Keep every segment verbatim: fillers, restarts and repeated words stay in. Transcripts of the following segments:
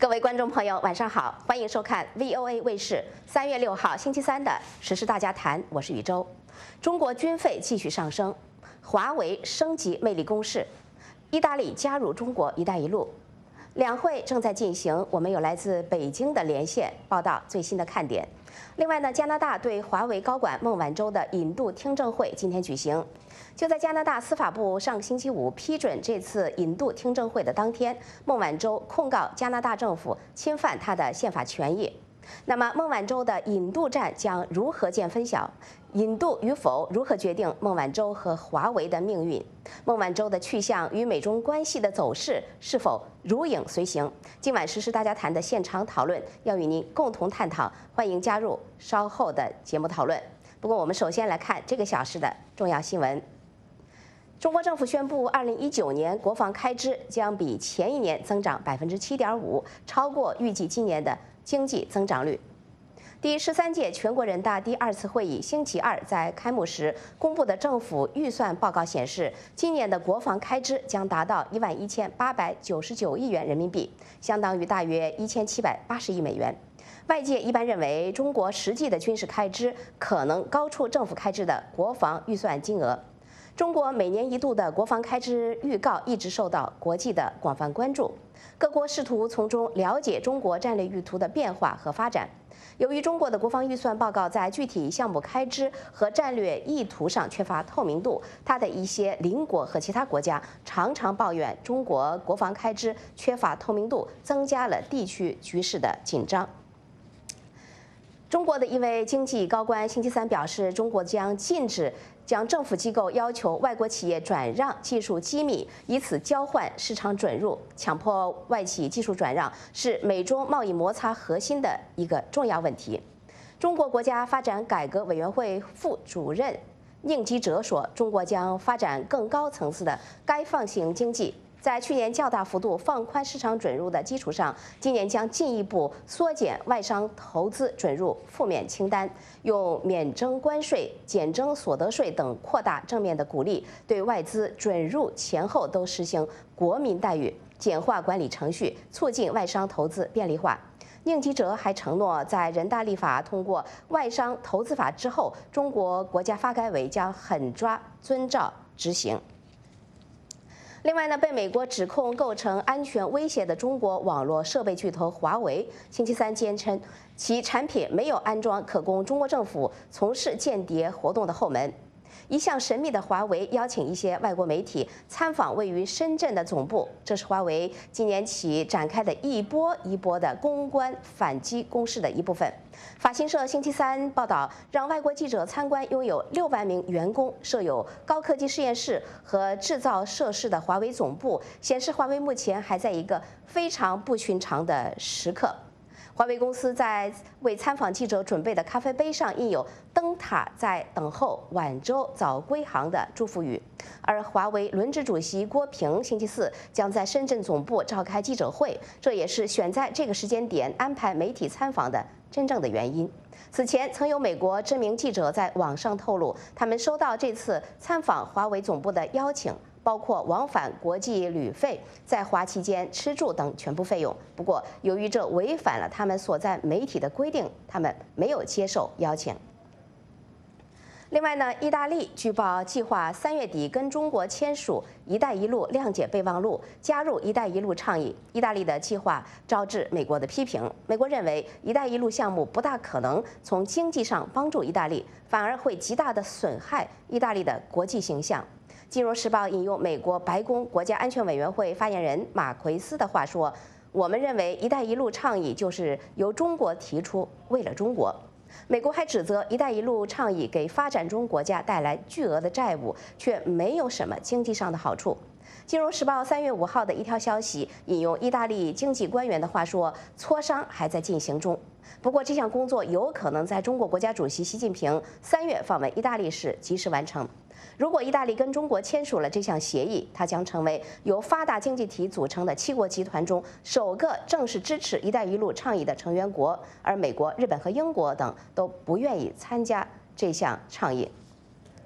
各位观众朋友，晚上好，欢迎收看 V O A 卫视三月六号星期三的《时事大家谈》，我是宇宙。中国军费继续上升，华为升级魅力攻势，意大利加入中国“一带一路”，两会正在进行。我们有来自北京的连线报道最新的看点。另外呢，加拿大对华为高管孟晚舟的引渡听证会今天举行。就在加拿大司法部上个星期五批准这次引渡听证会的当天，孟晚舟控告加拿大政府侵犯她的宪法权益。那么，孟晚舟的引渡战将如何见分晓？引渡与否如何决定孟晚舟和华为的命运？孟晚舟的去向与美中关系的走势是否如影随形？今晚时事大家谈的现场讨论要与您共同探讨，欢迎加入稍后的节目讨论。不过，我们首先来看这个小时的重要新闻。中国政府宣布，二零一九年国防开支将比前一年增长百分之七点五，超过预计今年的经济增长率。第十三届全国人大第二次会议星期二在开幕时公布的政府预算报告显示，今年的国防开支将达到一万一千八百九十九亿元人民币，相当于大约一千七百八十亿美元。外界一般认为，中国实际的军事开支可能高出政府开支的国防预算金额。中国每年一度的国防开支预告一直受到国际的广泛关注，各国试图从中了解中国战略意图的变化和发展。由于中国的国防预算报告在具体项目开支和战略意图上缺乏透明度，它的一些邻国和其他国家常常抱怨中国国防开支缺乏透明度，增加了地区局势的紧张。中国的一位经济高官星期三表示，中国将禁止将政府机构要求外国企业转让技术机密，以此交换市场准入。强迫外企技术转让是美中贸易摩擦核心的一个重要问题。中国国家发展改革委员会副主任宁吉喆说，中国将发展更高层次的开放型经济。在去年较大幅度放宽市场准入的基础上，今年将进一步缩减外商投资准入负面清单，用免征关税、减征所得税等扩大正面的鼓励，对外资准入前后都实行国民待遇，简化管理程序，促进外商投资便利化。宁吉喆还承诺，在人大立法通过外商投资法之后，中国国家发改委将狠抓遵照执行。另外呢，被美国指控构成安全威胁的中国网络设备巨头华为，星期三坚称其产品没有安装可供中国政府从事间谍活动的后门。一向神秘的华为邀请一些外国媒体参访位于深圳的总部，这是华为今年起展开的一波一波的公关反击攻势的一部分。法新社星期三报道，让外国记者参观拥有六万名员工、设有高科技实验室和制造设施的华为总部，显示华为目前还在一个非常不寻常的时刻。华为公司在为参访记者准备的咖啡杯上印有“灯塔在等候，晚舟早归航”的祝福语。而华为轮值主席郭平星期四将在深圳总部召开记者会，这也是选在这个时间点安排媒体参访的真正的原因。此前曾有美国知名记者在网上透露，他们收到这次参访华为总部的邀请，包括往返国际旅费、在华期间吃住等全部费用。不过，由于这违反了他们所在媒体的规定，他们没有接受邀请。另外呢，意大利据报计划三月底跟中国签署“一带一路”谅解备忘录，加入“一带一路”倡议。意大利的计划招致美国的批评。美国认为，“一带一路”项目不大可能从经济上帮助意大利，反而会极大地损害意大利的国际形象。《金融时报》引用美国白宫国家安全委员会发言人马奎斯的话说：“我们认为‘一带一路’倡议就是由中国提出，为了中国。”美国还指责“一带一路”倡议给发展中国家带来巨额的债务，却没有什么经济上的好处。《金融时报》三月五号的一条消息引用意大利经济官员的话说，磋商还在进行中。不过，这项工作有可能在中国国家主席习近平三月访问意大利时及时完成。如果意大利跟中国签署了这项协议，它将成为由发达经济体组成的七国集团中首个正式支持“一带一路”倡议的成员国，而美国、日本和英国等都不愿意参加这项倡议。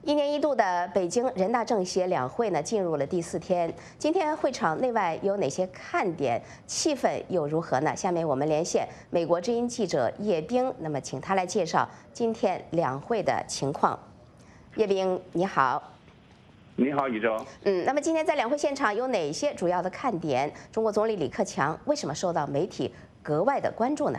一年一度的北京人大政协两会呢，进入了第四天。今天会场内外有哪些看点？气氛又如何呢？下面我们连线美国之音记者叶冰，那么请他来介绍今天两会的情况。叶冰，你好。 你好，宇宙。 嗯，那么今天在两会现场有哪些主要的看点？中国总理李克强为什么受到媒体格外的关注呢？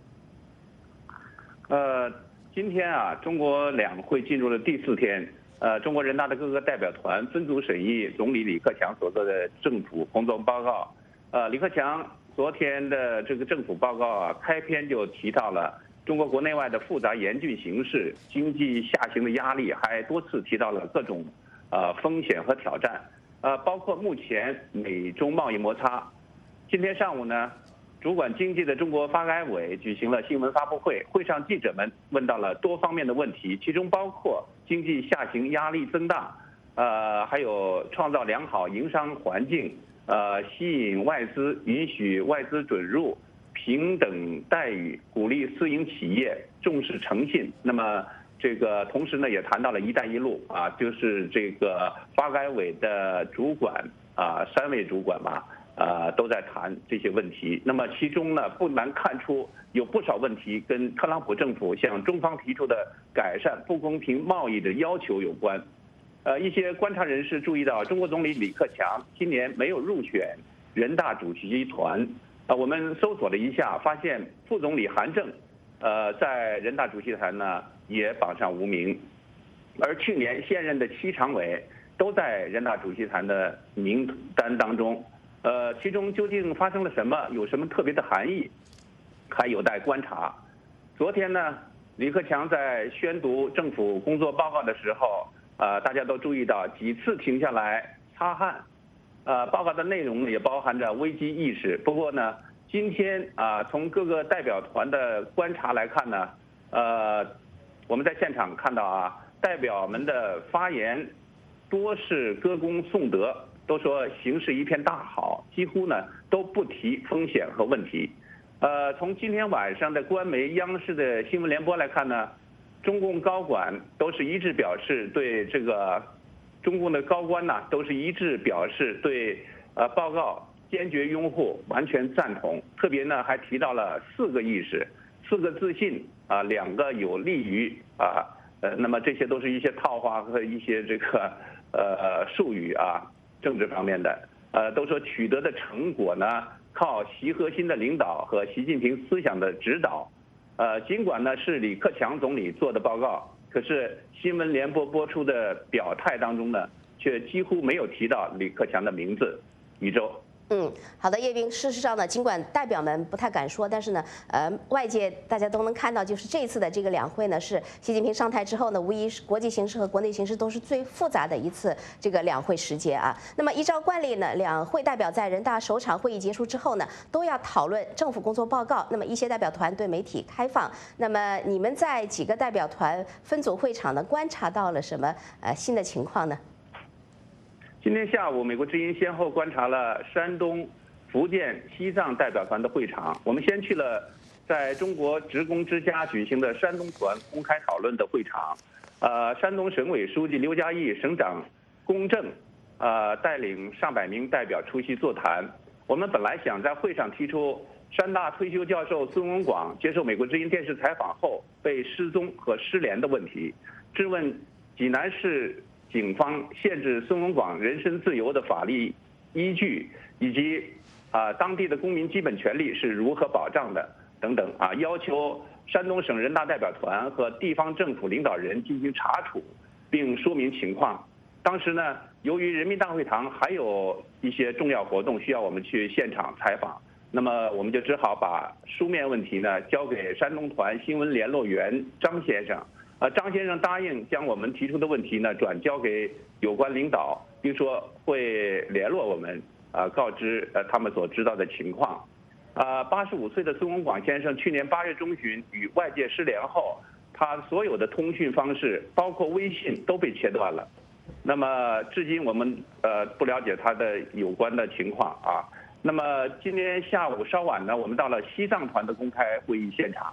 呃。今天啊，中国两会进入了第四天。呃，中国人大的各个代表团分组审议总理李克强所做的政府工作报告。呃，李克强昨天的这个政府报告啊，开篇就提到了中国国内外的复杂严峻形势、经济下行的压力，还多次提到了各种呃风险和挑战，呃，包括目前美中贸易摩擦。今天上午呢，主管经济的中国发改委举行了新闻发布会，会上记者们问到了多方面的问题，其中包括经济下行压力增大，呃，还有创造良好营商环境，呃，吸引外资、允许外资准入、平等待遇、鼓励私营企业、重视诚信。那么这个同时呢，也谈到了“一带一路”啊，就是这个发改委的主管啊，三位主管吧。呃，都在谈这些问题。那么其中呢，不难看出有不少问题跟特朗普政府向中方提出的改善不公平贸易的要求有关。呃，一些观察人士注意到，中国总理李克强今年没有入选人大主席团。呃，我们搜索了一下，发现副总理韩正，呃，在人大主席团呢也榜上无名，而去年现任的七常委都在人大主席团的名单当中。呃，其中究竟发生了什么，有什么特别的含义，还有待观察。昨天呢，李克强在宣读政府工作报告的时候，呃，大家都注意到几次停下来擦汗。呃，报告的内容也包含着危机意识。不过呢，今天啊，从各个代表团的观察来看呢，呃，我们在现场看到啊，代表们的发言多是歌功颂德。都说形势一片大好，几乎呢都不提风险和问题。呃，从今天晚上的官媒央视的新闻联播来看呢，中共高管都是一致表示对这个中共的高官呢都是一致表示对呃报告坚决拥护，完全赞同。特别呢还提到了四个意识、四个自信啊，两个有利于啊呃，那么这些都是一些套话和一些这个呃术语啊。政治方面的，呃，都说取得的成果呢，靠习核心的领导和习近平思想的指导。呃，尽管呢是李克强总理做的报告，可是新闻联播播出的表态当中呢，却几乎没有提到李克强的名字。宇宙。 嗯，好的，叶冰。事实上呢，尽管代表们不太敢说，但是呢，呃，外界大家都能看到，就是这次的这个两会呢，是习近平上台之后呢，无疑是国际形势和国内形势都是最复杂的一次这个两会时节啊。那么依照惯例呢，两会代表在人大首场会议结束之后呢，都要讨论政府工作报告。那么一些代表团对媒体开放。那么你们在几个代表团分组会场呢，观察到了什么呃新的情况呢？ 今天下午，美国之音先后观察了山东、福建、西藏代表团的会场。我们先去了在中国职工之家举行的山东团公开讨论的会场。呃，山东省委书记刘嘉义、省长龚正，呃，带领上百名代表出席座谈。我们本来想在会上提出山大退休教授孙文广接受美国之音电视采访后被失踪和失联的问题，质问济南市警方限制孙文广人身自由的法律依据，以及啊当地的公民基本权利是如何保障的等等啊，要求山东省人大代表团和地方政府领导人进行查处，并说明情况。当时呢，由于人民大会堂还有一些重要活动需要我们去现场采访，那么我们就只好把书面问题呢交给山东团新闻联络员张先生。呃，张先生答应将我们提出的问题呢转交给有关领导，并说会联络我们，呃，告知呃他们所知道的情况。啊，八十五岁的孙文广先生去年八月中旬与外界失联后，他所有的通讯方式，包括微信都被切断了。那么至今我们呃不了解他的有关的情况啊。那么今天下午稍晚呢，我们到了西藏团的公开会议现场。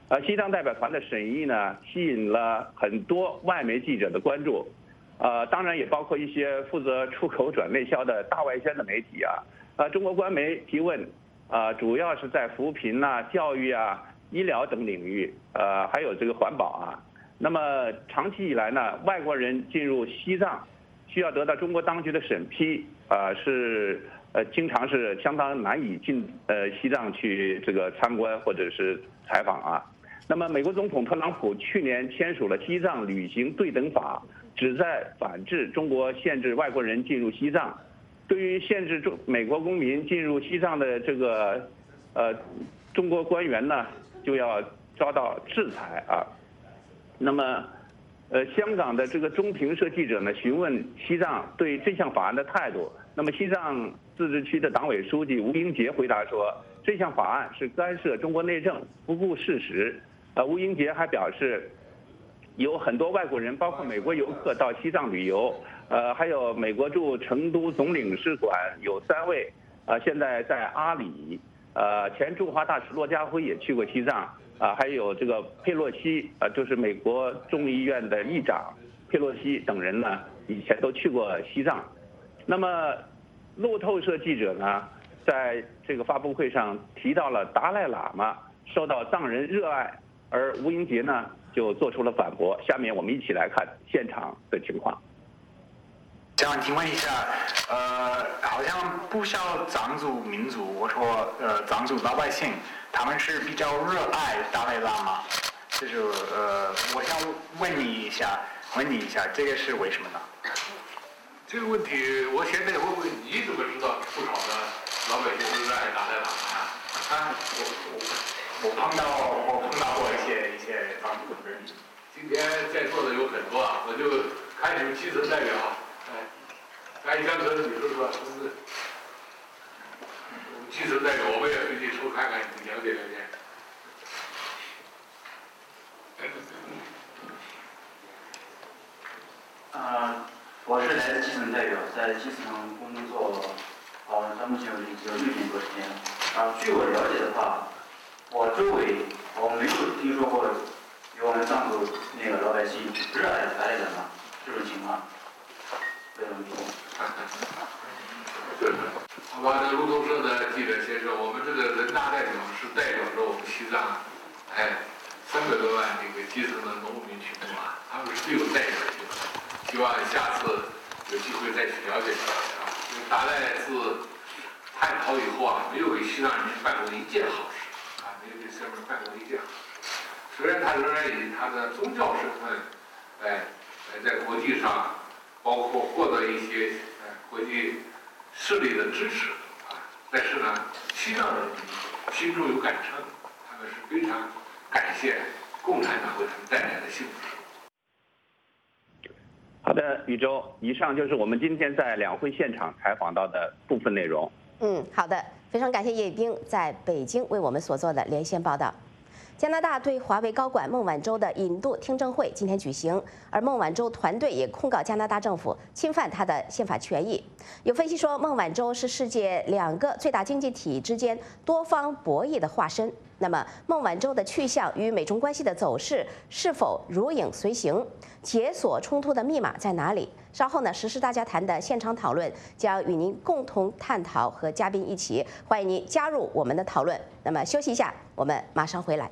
呃，西藏代表团的审议呢，吸引了很多外媒记者的关注，呃，当然也包括一些负责出口转内销的大外宣的媒体啊。呃，中国官媒提问，啊、呃，主要是在扶贫啊、教育啊、医疗等领域，呃，还有这个环保啊。那么长期以来呢，外国人进入西藏，需要得到中国当局的审批，啊、呃，是呃，经常是相当难以进呃西藏去这个参观或者是采访啊。那么，美国总统特朗普去年签署了《西藏旅行对等法》，旨在反制中国限制外国人进入西藏。对于限制中美国公民进入西藏的这个呃中国官员呢，就要遭到制裁啊。那么，呃，香港的这个中评社记者呢，询问西藏对这项法案的态度。那么，西藏自治区的党委书记吴英杰回答说，这项法案是干涉中国内政，不顾事实。呃，吴英杰还表示，有很多外国人，包括美国游客到西藏旅游，呃，还有美国驻成都总领事馆有三位，呃，现在在阿里，呃，前驻华大使骆家辉也去过西藏，啊、呃，还有这个佩洛西，呃，就是美国众议院的议长佩洛西等人呢，以前都去过西藏。那么，路透社记者呢，在这个发布会上提到了达赖喇嘛受到藏人热爱。而吴英杰呢，就做出了反驳。下面我们一起来看现场的情况。 想请问一下，呃，好像不少藏族民族，我说呃藏族老百姓，他们是比较热爱达赖喇嘛，就是呃，我想问你一下，问你一下，这个是为什么呢？ 这个问题，我现在问问你怎么知道不少的老百姓都热爱达赖喇嘛呀？ 啊，我我。我碰到我碰到过一些一些藏族人， 今天在座的有很多啊，我就看你们基层代表，哎，哎，江哥，你说说，是不是？我们基层代表，我们也回去抽看看，你了解了解。 呃，我是来自基层代表，在基层工作，呃，到目前为止只有六年多时间。啊、呃，据我了解的话。我周围我没有听说过有我们藏族那个老百姓热爱达赖喇嘛这种情况，非常多。 好吧，这路透社的记者先生，我们这个人大代表是代表着我们西藏，哎，三百多万这个基层的农民群众啊，他们是最有代表性的。希望下次有机会再去了解了解啊。因为达赖自叛逃以后啊，没有给西藏人民办过一件好事。没有给西藏人办过一件，虽然他仍然以他的宗教身份，哎，在国际上，包括获得一些哎国际势力的支持啊，但是呢，西藏人民心中有感称，他们是非常感谢共产党为他们带来的幸福。 好的，宇宙，以上就是我们今天在两会现场采访到的部分内容。 嗯，好的。非常感谢叶冰在北京为我们所做的连线报道。加拿大对华为高管孟晚舟的引渡听证会今天举行，而孟晚舟团队也控告加拿大政府侵犯他的宪法权益。有分析说，孟晚舟是世界两个最大经济体之间多方博弈的化身。那么，孟晚舟的去向与美中关系的走势是否如影随形？解锁冲突的密码在哪里？稍后呢，时事大家谈的现场讨论将与您共同探讨，和嘉宾一起，欢迎您加入我们的讨论。那么休息一下，我们马上回来。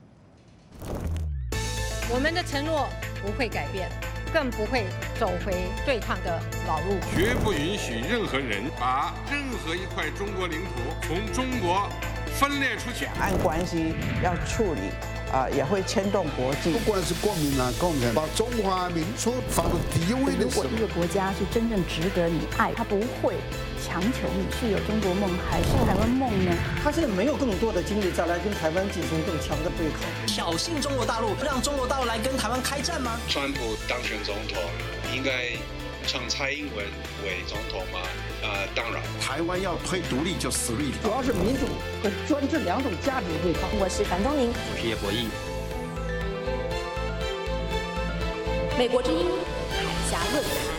我们的承诺不会改变，更不会走回对抗的老路。 绝不允许任何人把任何一块中国领土从中国分裂出去。 两岸关系要处理啊、呃，也会牵动国际。 不管是国民党、共产党，把中华民族放到第一位的时候， 如果一个国家是真正值得你爱，他不会强求你是有中国梦还是台湾梦呢？ 他现在没有更多的精力再来跟台湾进行更强的对抗， 挑衅中国大陆，让中国大陆来跟台湾开战吗？ 川普当选总统，应该让蔡英文为总统吗？呃，当然。 台湾要推独立就死路一条。 主要是民主和专制两种价值的对抗。 我是樊东宁， 我是叶博弈。 美国之音海峡论坛。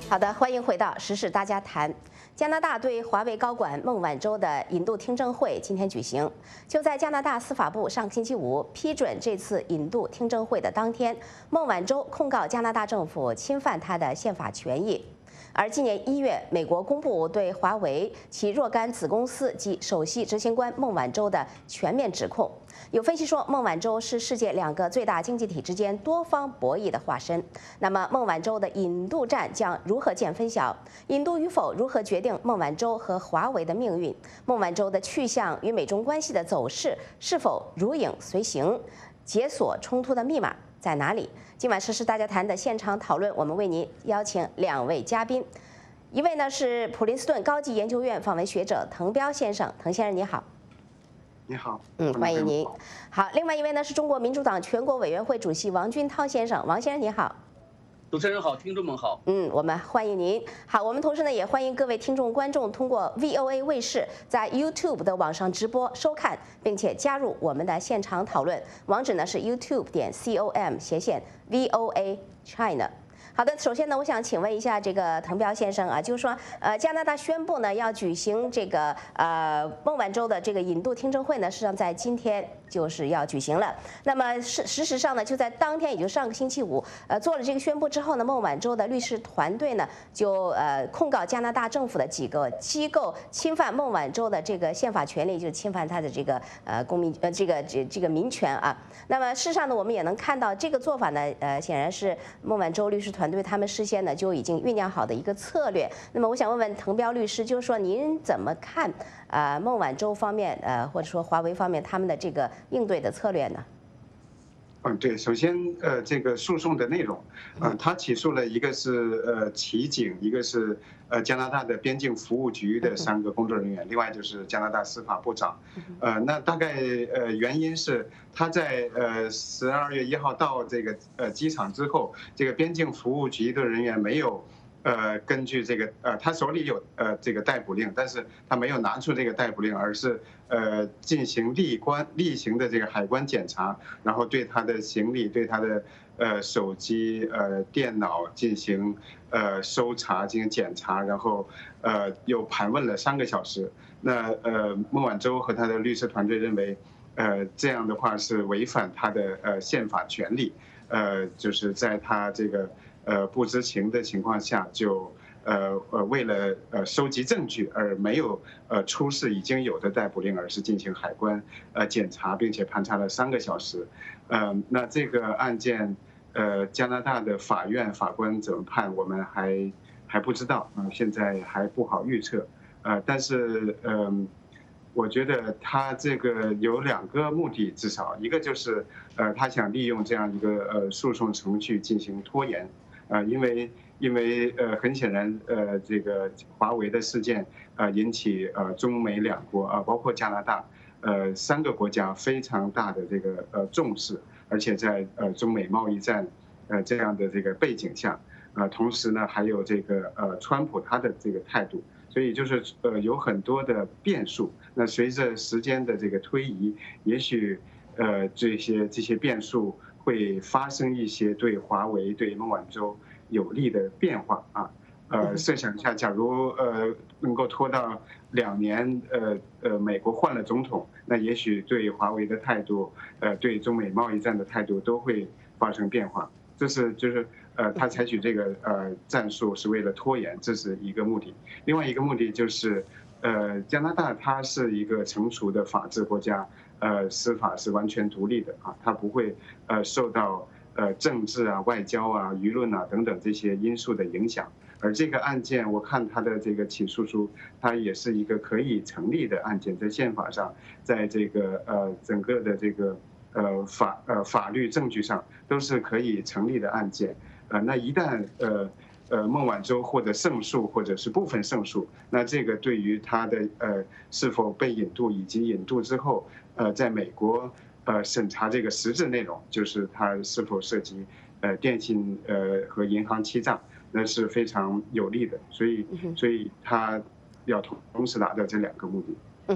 好的，欢迎回到时事大家谈。加拿大对华为高管孟晚舟的引渡听证会今天举行。就在加拿大司法部上个星期五批准这次引渡听证会的当天，孟晚舟控告加拿大政府侵犯她的宪法权益。而今年一月，美国公布对华为其若干子公司及首席执行官孟晚舟的全面指控。有分析说，孟晚舟是世界两个最大经济体之间多方博弈的化身。那么，孟晚舟的引渡战将如何见分晓？引渡与否如何决定孟晚舟和华为的命运？孟晚舟的去向与美中关系的走势是否如影随形？解锁冲突的密码在哪里？今晚时事大家谈的现场讨论，我们为您邀请两位嘉宾，一位呢是普林斯顿高级研究院访问学者滕彪先生，滕先生你好。 你好， 嗯，欢迎您。好，另外一位呢是中国民主党全国委员会主席王军涛先生，王先生你好。 主持人好，听众们好。 嗯，我们欢迎您。好，我们同时呢也欢迎各位听众观众通过 V O A 卫视在 YouTube 的网上直播收看，并且加入我们的现场讨论。网址呢是 YouTube 点 com 斜线 V O A China。好的，首先呢，我想请问一下这个滕彪先生啊，就是说，呃，加拿大宣布呢要举行这个呃孟晚舟的这个引渡听证会呢，实际上在今天就是要举行了。那么事事实上呢，就在当天，也就上个星期五，呃，做了这个宣布之后呢，孟晚舟的律师团队呢就呃控告加拿大政府的几个机构侵犯孟晚舟的这个宪法权利，就是侵犯他的这个呃公民呃这个这这个民权啊。那么事实上呢，我们也能看到这个做法呢，呃，显然是孟晚舟律师团队他们事先呢就已经酝酿好的一个策略。那么我想问问滕彪律师，就是说您怎么看啊、呃、孟晚舟方面呃或者说华为方面他们的这个应对的策略呢？ 嗯，对，首先呃这个诉讼的内容，呃他起诉了一个是呃骑警，一个是呃加拿大的边境服务局的三个工作人员，另外就是加拿大司法部长。呃那大概呃原因是他在呃十二月一号到这个呃机场之后，这个边境服务局的人员没有呃根据这个呃他手里有呃这个逮捕令，但是他没有拿出这个逮捕令，而是呃进行例关例行的这个海关检查，然后对他的行李、对他的呃手机、呃电脑进行呃搜查、进行检查，然后呃又盘问了三个小时。那呃孟晚舟和他的律师团队认为，呃这样的话是违反他的呃宪法权利，呃就是在他这个呃不知情的情况下就。呃呃，为了呃收集证据而没有呃出示已经有的逮捕令，而是进行海关呃检查，并且盘查了三个小时。呃，那这个案件，呃，加拿大的法院法官怎么判，我们还还不知道啊、呃，现在还不好预测。呃，但是嗯、呃，我觉得他这个有两个目的，至少一个就是呃，他想利用这样一个呃诉讼程序进行拖延，啊、呃，因为。因为呃，很显然，呃，这个华为的事件，呃，引起呃中美两国啊，包括加拿大，呃，三个国家非常大的这个呃重视，而且在呃中美贸易战，呃这样的这个背景下，呃，同时呢还有这个呃川普他的这个态度，所以就是呃有很多的变数。那随着时间的这个推移，也许呃这些这些变数会发生一些对华为、对孟晚舟有利的变化啊，呃，设想一下，假如呃能够拖到两年，呃呃，美国换了总统，那也许对华为的态度，呃，对中美贸易战的态度都会发生变化。这是就是呃，他采取这个呃战术是为了拖延，这是一个目的。另外一个目的就是，呃，加拿大它是一个成熟的法治国家，呃，司法是完全独立的啊，它不会呃受到。呃，政治啊、外交啊、舆论啊等等这些因素的影响，而这个案件，我看他的这个起诉书，它也是一个可以成立的案件，在宪法上，在这个呃整个的这个呃法呃法律证据上都是可以成立的案件。呃，那一旦呃呃孟晚舟获得胜诉或者是部分胜诉，那这个对于他的呃是否被引渡以及引渡之后，呃，在美国。呃，审查这个实质内容，就是它是否涉及呃电信呃和银行欺诈，那是非常有利的，所以所以它要同同时达到这两个目的。 嗯哼，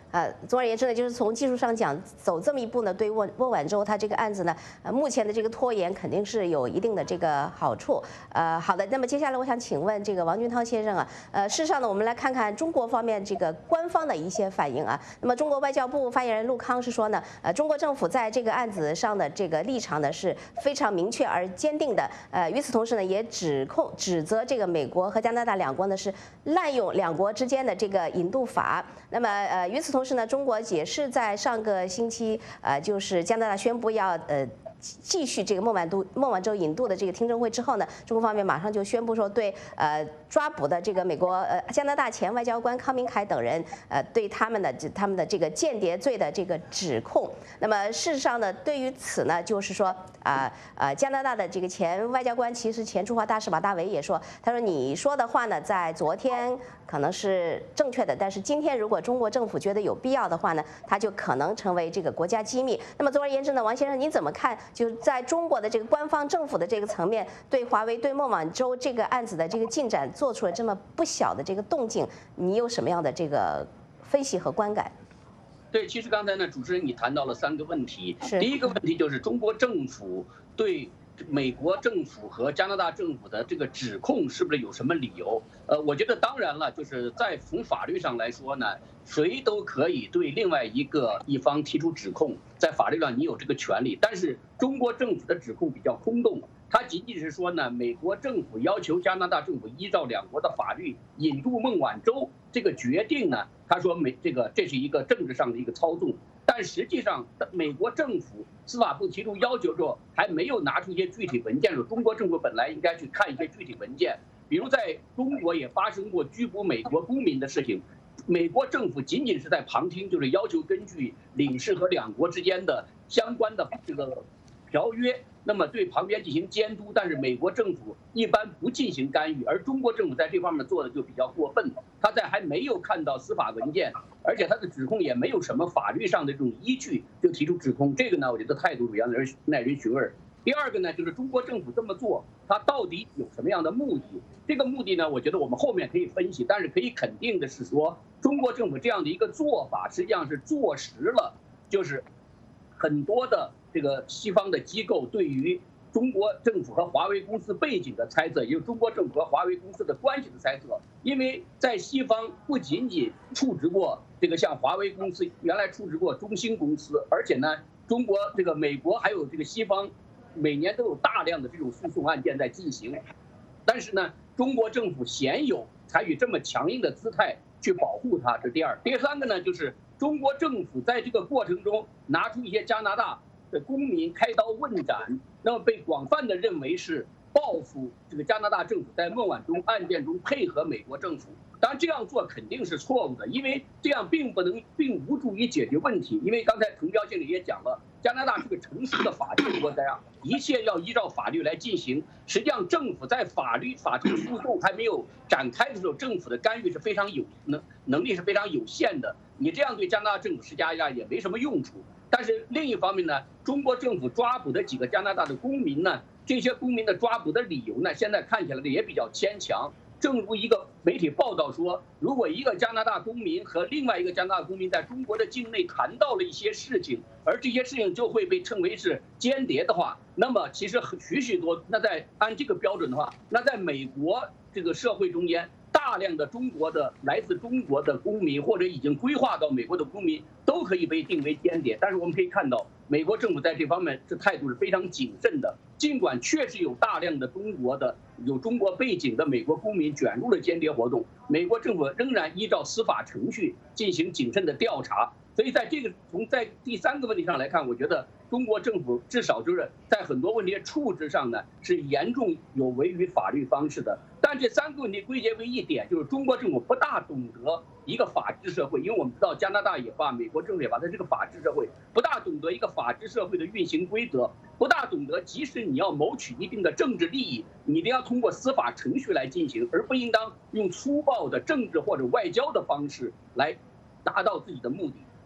呃，总而言之呢，就是从技术上讲，走这么一步呢，对孟孟晚舟他这个案子呢，呃，目前的这个拖延肯定是有一定的这个好处。呃，好的，那么接下来我想请问这个王军涛先生啊，呃，事实上呢，我们来看看中国方面这个官方的一些反应啊。那么中国外交部发言人陆康是说呢，呃，中国政府在这个案子上的这个立场呢是非常明确而坚定的。呃，与此同时呢，也指控指责这个美国和加拿大两国呢是滥用两国之间的这个引渡法。那么呃，与此同时呢，中国也是在上个星期，呃，就是加拿大宣布要呃继续这个孟晚舟孟晚舟引渡的这个听证会之后呢，中国方面马上就宣布说对呃抓捕的这个美国呃加拿大前外交官康明凯等人，呃对他们的他们的这个间谍罪的这个指控。那么事实上呢，对于此呢，就是说啊呃, 呃加拿大的这个前外交官，其实前驻华大使马大维也说，他说你说的话呢，在昨天可能是正确的，但是今天如果中国政府觉得有必要的话呢，它就可能成为这个国家机密。那么总而言之呢，王先生您怎么看？就是在中国的这个官方政府的这个层面，对华为对孟晚舟这个案子的这个进展做出了这么不小的这个动静，你有什么样的这个分析和观感？ 对，其实刚才呢，主持人你谈到了三个问题。第一个问题就是中国政府对美国政府和加拿大政府的这个指控是不是有什么理由？呃，我觉得当然了，就是在从法律上来说呢，谁都可以对另外一个一方提出指控，在法律上你有这个权利。但是中国政府的指控比较空洞，它仅仅是说呢，美国政府要求加拿大政府依照两国的法律引渡孟晚舟这个决定呢，他说美这个这是一个政治上的一个操纵。但实际上，美国政府司法部提出要求之后，还没有拿出一些具体文件的时候，中国政府本来应该去看一些具体文件，比如在中国也发生过拘捕美国公民的事情，美国政府仅仅是在旁听，就是要求根据领事和两国之间的相关的这个条约，那么对旁边进行监督，但是美国政府一般不进行干预，而中国政府在这方面做的就比较过分，他在还没有看到司法文件，而且他的指控也没有什么法律上的这种依据就提出指控，这个呢，我觉得态度比较耐人寻味。第二个呢，就是中国政府这么做，它到底有什么样的目的？这个目的呢，我觉得我们后面可以分析，但是可以肯定的是说，中国政府这样的一个做法，实际上是坐实了，就是很多的这个西方的机构对于中国政府和华为公司背景的猜测，也就是中国政府和华为公司的关系的猜测。因为在西方不仅仅处置过这个像华为公司，原来处置过中兴公司，而且呢，中国这个美国还有这个西方每年都有大量的这种诉讼案件在进行。但是呢，中国政府鲜有采取这么强硬的姿态去保护它，这是第二。第三个呢，就是中国政府在这个过程中拿出一些加拿大的公民开刀问斩，那么被广泛的认为是报复这个加拿大政府在孟晚舟案件中配合美国政府。当然这样做肯定是错误的，因为这样并不能并无助于解决问题。因为刚才滕彪经理也讲了，加拿大是个成熟的法治国家，一切要依照法律来进行。实际上政府在法律法庭诉讼还没有展开的时候，政府的干预是非常有能能力是非常有限的，你这样对加拿大政府施加压力也没什么用处。但是另一方面呢，中国政府抓捕的几个加拿大的公民呢，这些公民的抓捕的理由呢，现在看起来也比较牵强。正如一个媒体报道说，如果一个加拿大公民和另外一个加拿大公民在中国的境内谈到了一些事情，而这些事情就会被称为是间谍的话，那么其实许许多，那在按这个标准的话，那在美国这个社会中间，大量的中国的来自中国的公民或者已经规划到美国的公民都可以被定为间谍。但是我们可以看到，美国政府在这方面这态度是非常谨慎的，尽管确实有大量的中国的有中国背景的美国公民卷入了间谍活动，美国政府仍然依照司法程序进行谨慎的调查。所以在这个从在第三个问题上来看，我觉得中国政府至少就是在很多问题的处置上呢，是严重有违于法律方式的。但这三个问题归结为一点，就是中国政府不大懂得一个法治社会，因为我们知道加拿大也罢，美国政府也罢，在这个法治社会不大懂得一个法治社会的运行规则，不大懂得即使你要谋取一定的政治利益，你一定要通过司法程序来进行，而不应当用粗暴的政治或者外交的方式来达到自己的目的。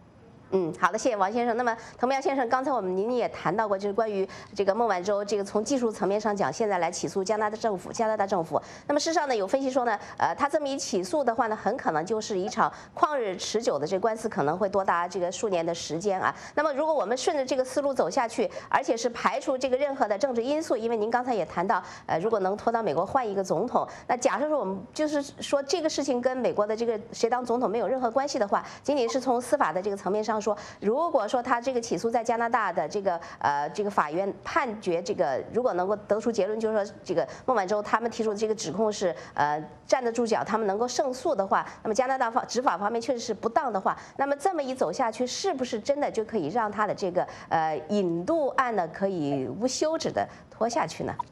嗯，好的，谢谢王先生。那么滕彪先生，刚才我们您也谈到过，就是关于这个孟晚舟，这个从技术层面上讲，现在来起诉加拿大政府，加拿大政府。那么事实上呢，有分析说呢，呃，他这么一起诉的话呢，很可能就是一场旷日持久的这官司，可能会多达这个数年的时间啊。那么如果我们顺着这个思路走下去，而且是排除这个任何的政治因素，因为您刚才也谈到，呃，如果能拖到美国换一个总统，那假设说我们就是说这个事情跟美国的这个谁当总统没有任何关系的话，仅仅是从司法的这个层面上说，如果说他这个起诉在加拿大的这个呃这个法院判决这个，如果能够得出结论，就是说这个孟晚舟他们提出的这个指控是呃站得住脚，他们能够胜诉的话，那么加拿大方执法方面确实是不当的话，那么这么一走下去，是不是真的就可以让他的这个呃引渡案呢可以无休止的拖下去呢？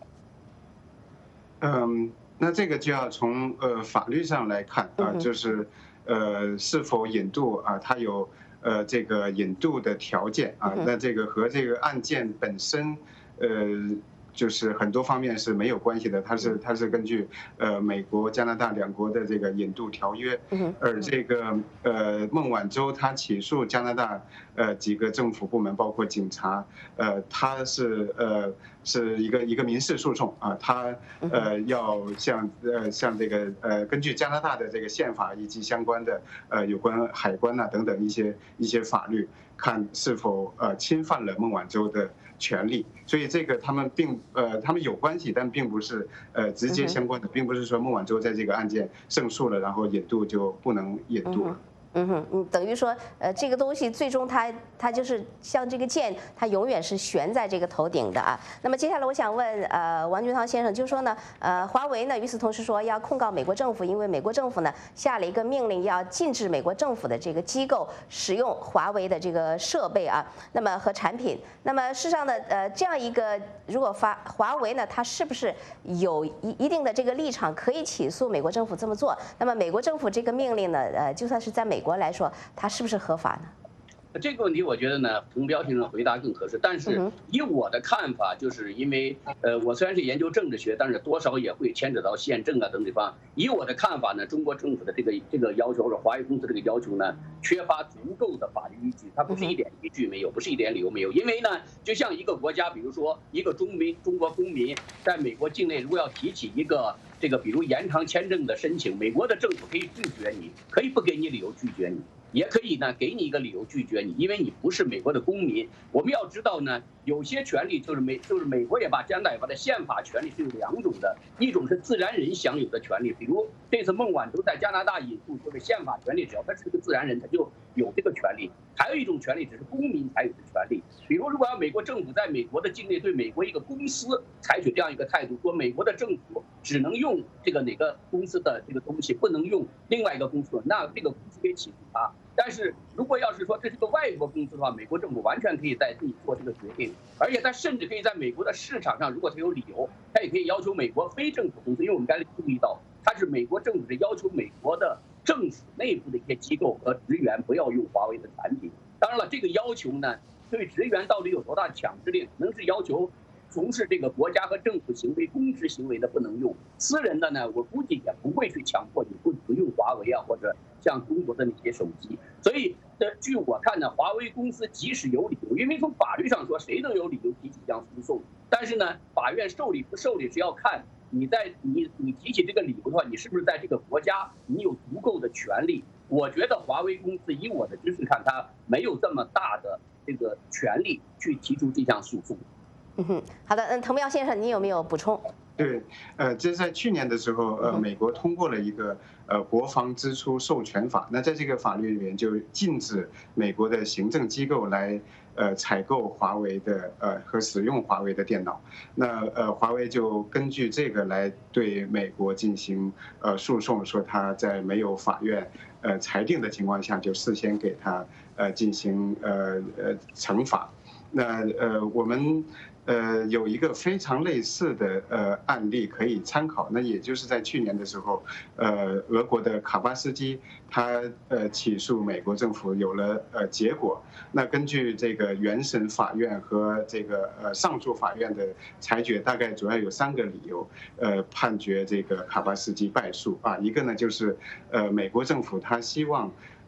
嗯，那这个就要从呃法律上来看啊，就是呃是否引渡啊，它有。呃，这个引渡的条件啊，那这个和这个案件本身，呃，就是很多方面是没有关系的。它是它是根据呃美国、加拿大两国的这个引渡条约，而这个呃孟晚舟他起诉加拿大呃几个政府部门，包括警察，呃，他是呃是一个一个民事诉讼啊，他呃要向呃向这个呃根据加拿大的这个宪法以及相关的呃有关海关呐、等等一些一些法律，看是否呃侵犯了孟晚舟的权利，所以这个他们并呃他们有关系，但并不是呃直接相关的，并不是说孟晚舟在这个案件胜诉了，然后引渡就不能引渡了。 嗯哼，嗯，等于说，呃，这个东西最终它它就是像这个箭，它永远是悬在这个头顶的啊。那么接下来我想问，呃，王俊涛先生，就是说呢，呃，华为呢，与此同时说要控告美国政府，因为美国政府呢下了一个命令，要禁止美国政府的这个机构使用华为的这个设备啊，那么和产品。那么事实上呢，呃，这样一个如果华华为呢，它是不是有一一定的这个立场可以起诉美国政府这么做？那么美国政府这个命令呢，呃，就算是在美国来说，它是不是合法呢？ 这个问题我觉得呢，滕彪先生回答更合适。但是以我的看法，就是因为呃，我虽然是研究政治学，但是多少也会牵扯到宪政啊等地方。以我的看法呢，中国政府的这个这个要求，或者华为公司这个要求呢，缺乏足够的法律依据，它不是一点依据没有，不是一点理由没有。因为呢，就像一个国家，比如说一个中民中国公民在美国境内，如果要提起一个这个比如延长签证的申请，美国的政府可以拒绝你，可以不给你理由拒绝你。也可以呢，给你一个理由拒绝你，因为你不是美国的公民。我们要知道呢，有些权利就是美，就是美国也把加拿大也把的宪法权利是有两种的，一种是自然人享有的权利，比如这次孟晚舟在加拿大引渡就是宪法权利，只要他是个自然人，他就有这个权利。还有一种权利只是公民才有的权利，比如如果要美国政府在美国的境内对美国一个公司采取这样一个态度，说美国的政府只能用这个哪个公司的这个东西，不能用另外一个公司，那这个公司可以起诉他。但是如果要是说这是个外国公司的话，美国政府完全可以在自己做这个决定，而且他甚至可以在美国的市场上，如果他有理由，他也可以要求美国非政府公司，因为我们刚才注意到，他是美国政府是要求美国的政府内部的一些机构和职员不要用华为的产品。当然了，这个要求呢，对职员到底有多大强制力？可能是要求从事这个国家和政府行为、公职行为的不能用，私人的呢，我估计也不会去强迫你不不用华为啊，或者像中国的那些手机。所以，呃，据我看呢，华为公司即使有理由，因为从法律上说，谁都有理由提起这样诉讼，但是呢，法院受理不受理是要看你在你你提起这个理由的话，你是不是在这个国家你有足够的权利？我觉得华为公司以我的知识看，它没有这么大的这个权利去提出这项诉讼。 嗯哼，好的，嗯，滕彪先生，你有没有补充？ 对，呃，这在去年的时候，呃，美国通过了一个呃国防支出授权法。那在这个法律里面，就禁止美国的行政机构来呃采购华为的呃和使用华为的电脑。那呃，华为就根据这个来对美国进行呃诉讼，说他在没有法院呃裁定的情况下，就事先给他呃进行呃呃惩罚。那呃我们。呃，有一个非常类似的呃案例可以参考，那也就是在去年的时候，呃，俄国的卡巴斯基他呃起诉美国政府有了呃结果。那根据这个原审法院和这个呃上诉法院的裁决，大概主要有三个理由，呃，判决这个卡巴斯基败诉啊。一个呢就是呃美国政府他希望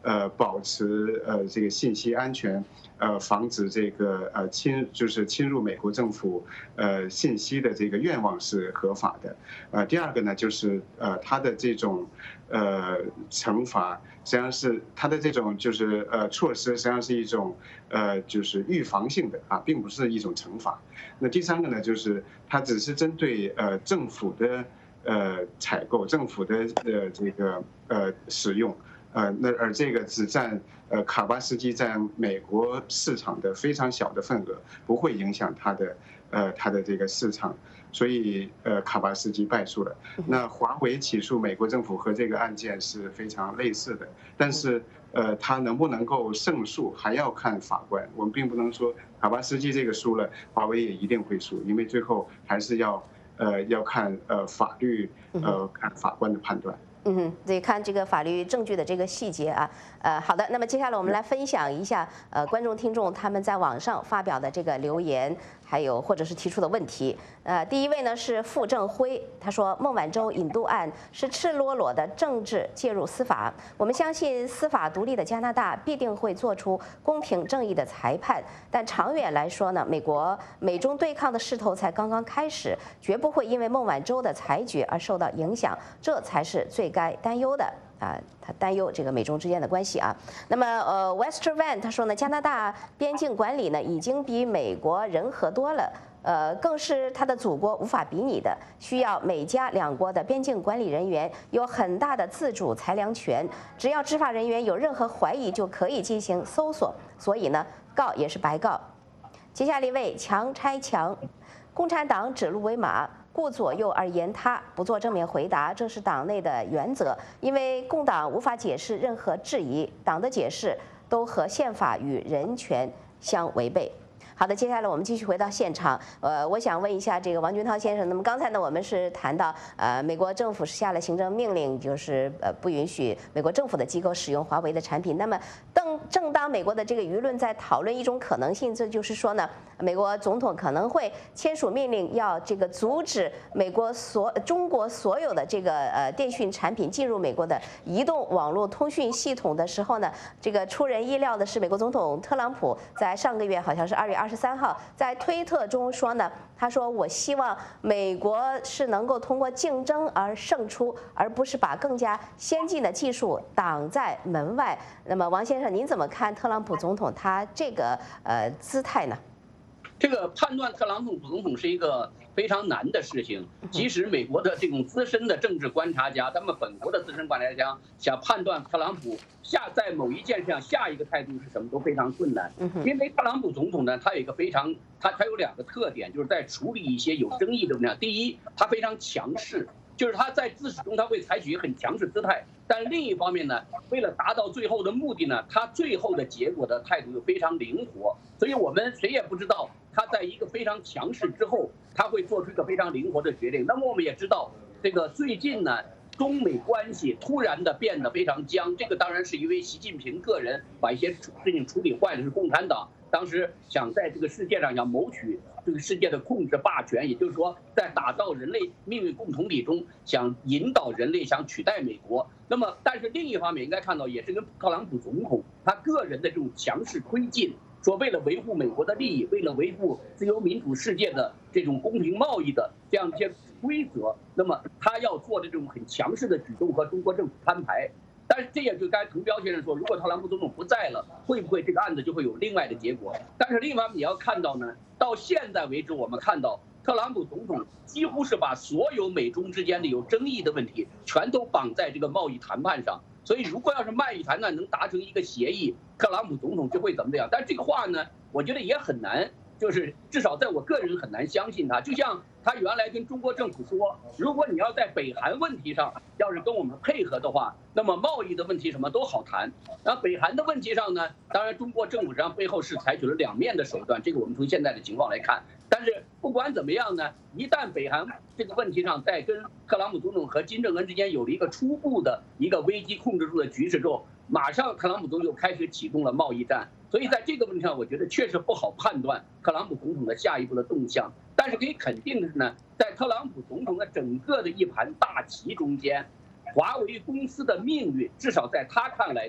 呃保持呃这个信息安全，呃防止这个呃侵就是侵入美国政府呃信息的这个愿望是合法的。呃，第二个呢就是呃他的这种呃惩罚实际上是他的这种就是呃措施实际上是一种呃就是预防性的啊，并不是一种惩罚。那第三个呢就是它只是针对呃政府的呃采购、政府的呃这个呃使用。呃，那而这个只占呃卡巴斯基在美国市场的非常小的份额，不会影响它的呃它的这个市场，所以呃卡巴斯基败诉了。那华为起诉美国政府和这个案件是非常类似的，但是呃他能不能够胜诉还要看法官，我们并不能说卡巴斯基这个输了，华为也一定会输，因为最后还是要呃要看呃法律呃看法官的判断。 嗯，得看这个法律证据的这个细节啊。呃，好的，那么接下来我们来分享一下呃观众听众他们在网上发表的这个留言，还有或者是提出的问题。呃，第一位呢是傅正辉，他说孟晚舟引渡案是赤裸裸的政治介入司法，我们相信司法独立的加拿大必定会做出公平正义的裁判，但长远来说呢，美国美中对抗的势头才刚刚开始，绝不会因为孟晚舟的裁决而受到影响，这才是最该担忧的啊，他担忧这个美中之间的关系啊。那么呃 ，Wester Van 他说呢，加拿大边境管理呢已经比美国人和多了，呃，更是他的祖国无法比拟的，需要美加两国的边境管理人员有很大的自主裁量权，只要执法人员有任何怀疑就可以进行搜索，所以呢，告也是白告。接下来一位强拆强，共产党指鹿为马。顾左右而言他，不做正面回答，这是党内的原则。因为共党无法解释任何质疑，党的解释都和宪法与人权相违背。好的，接下来我们继续回到现场。呃，我想问一下这个王军涛先生，那么刚才呢，我们是谈到呃，美国政府是下了行政命令，就是呃不允许美国政府的机构使用华为的产品。那么，正正当美国的这个舆论在讨论一种可能性，这就是说呢，美国总统可能会签署命令，要这个阻止美国所中国所有的这个呃电讯产品进入美国的移动网络通讯系统的时候呢，这个出人意料的是，美国总统特朗普在上个月好像是二月二十三号在推特中说呢，他说我希望美国是能够通过竞争而胜出，而不是把更加先进的技术挡在门外。那么王先生，您怎么看特朗普总统他这个呃姿态呢？ 这个判断特朗普总统是一个非常难的事情，即使美国的这种资深的政治观察家，他们本国的资深观察家想判断特朗普下在某一件事上下一个态度是什么都非常困难，因为特朗普总统呢，他有一个非常他他有两个特点，就是在处理一些有争议的问题上，第一，他非常强势。就是他在自始终他会采取很强势姿态，但另一方面呢，为了达到最后的目的呢，他最后的结果的态度又非常灵活，所以我们谁也不知道他在一个非常强势之后，他会做出一个非常灵活的决定。那么我们也知道，这个最近呢，中美关系突然的变得非常僵，这个当然是因为习近平个人把一些事情处理坏了，是共产党当时想在这个世界上想谋取这个世界的控制霸权，也就是说，在打造人类命运共同体中，想引导人类，想取代美国。那么，但是另一方面应该看到，也是跟特朗普总统他个人的这种强势推进，说为了维护美国的利益，为了维护自由民主世界的这种公平贸易的这样一些规则，那么他要做的这种很强势的举动和中国政府摊牌。但是这也就刚才滕彪先生说，如果特朗普总统不在了，会不会这个案子就会有另外的结果？但是另一方面也要看到呢，到现在为止，我们看到特朗普总统几乎是把所有美中之间的有争议的问题，全都绑在这个贸易谈判上。所以如果要是贸易谈判能达成一个协议，特朗普总统就会怎么样？但是这个话呢，我觉得也很难。就是至少在我个人很难相信他，就像他原来跟中国政府说，如果你要在北韩问题上要是跟我们配合的话，那么贸易的问题什么都好谈。那北韩的问题上呢，当然中国政府实际上背后是采取了两面的手段，这个我们从现在的情况来看。但是不管怎么样呢，一旦北韩这个问题上在跟特朗普总统和金正恩之间有了一个初步的一个危机控制住的局势之后，马上特朗普总统就开始启动了贸易战。所以在这个问题上，我觉得确实不好判断特朗普总统的下一步的动向。但是可以肯定的是呢，在特朗普总统的整个的一盘大棋中间，华为公司的命运至少在他看来呢，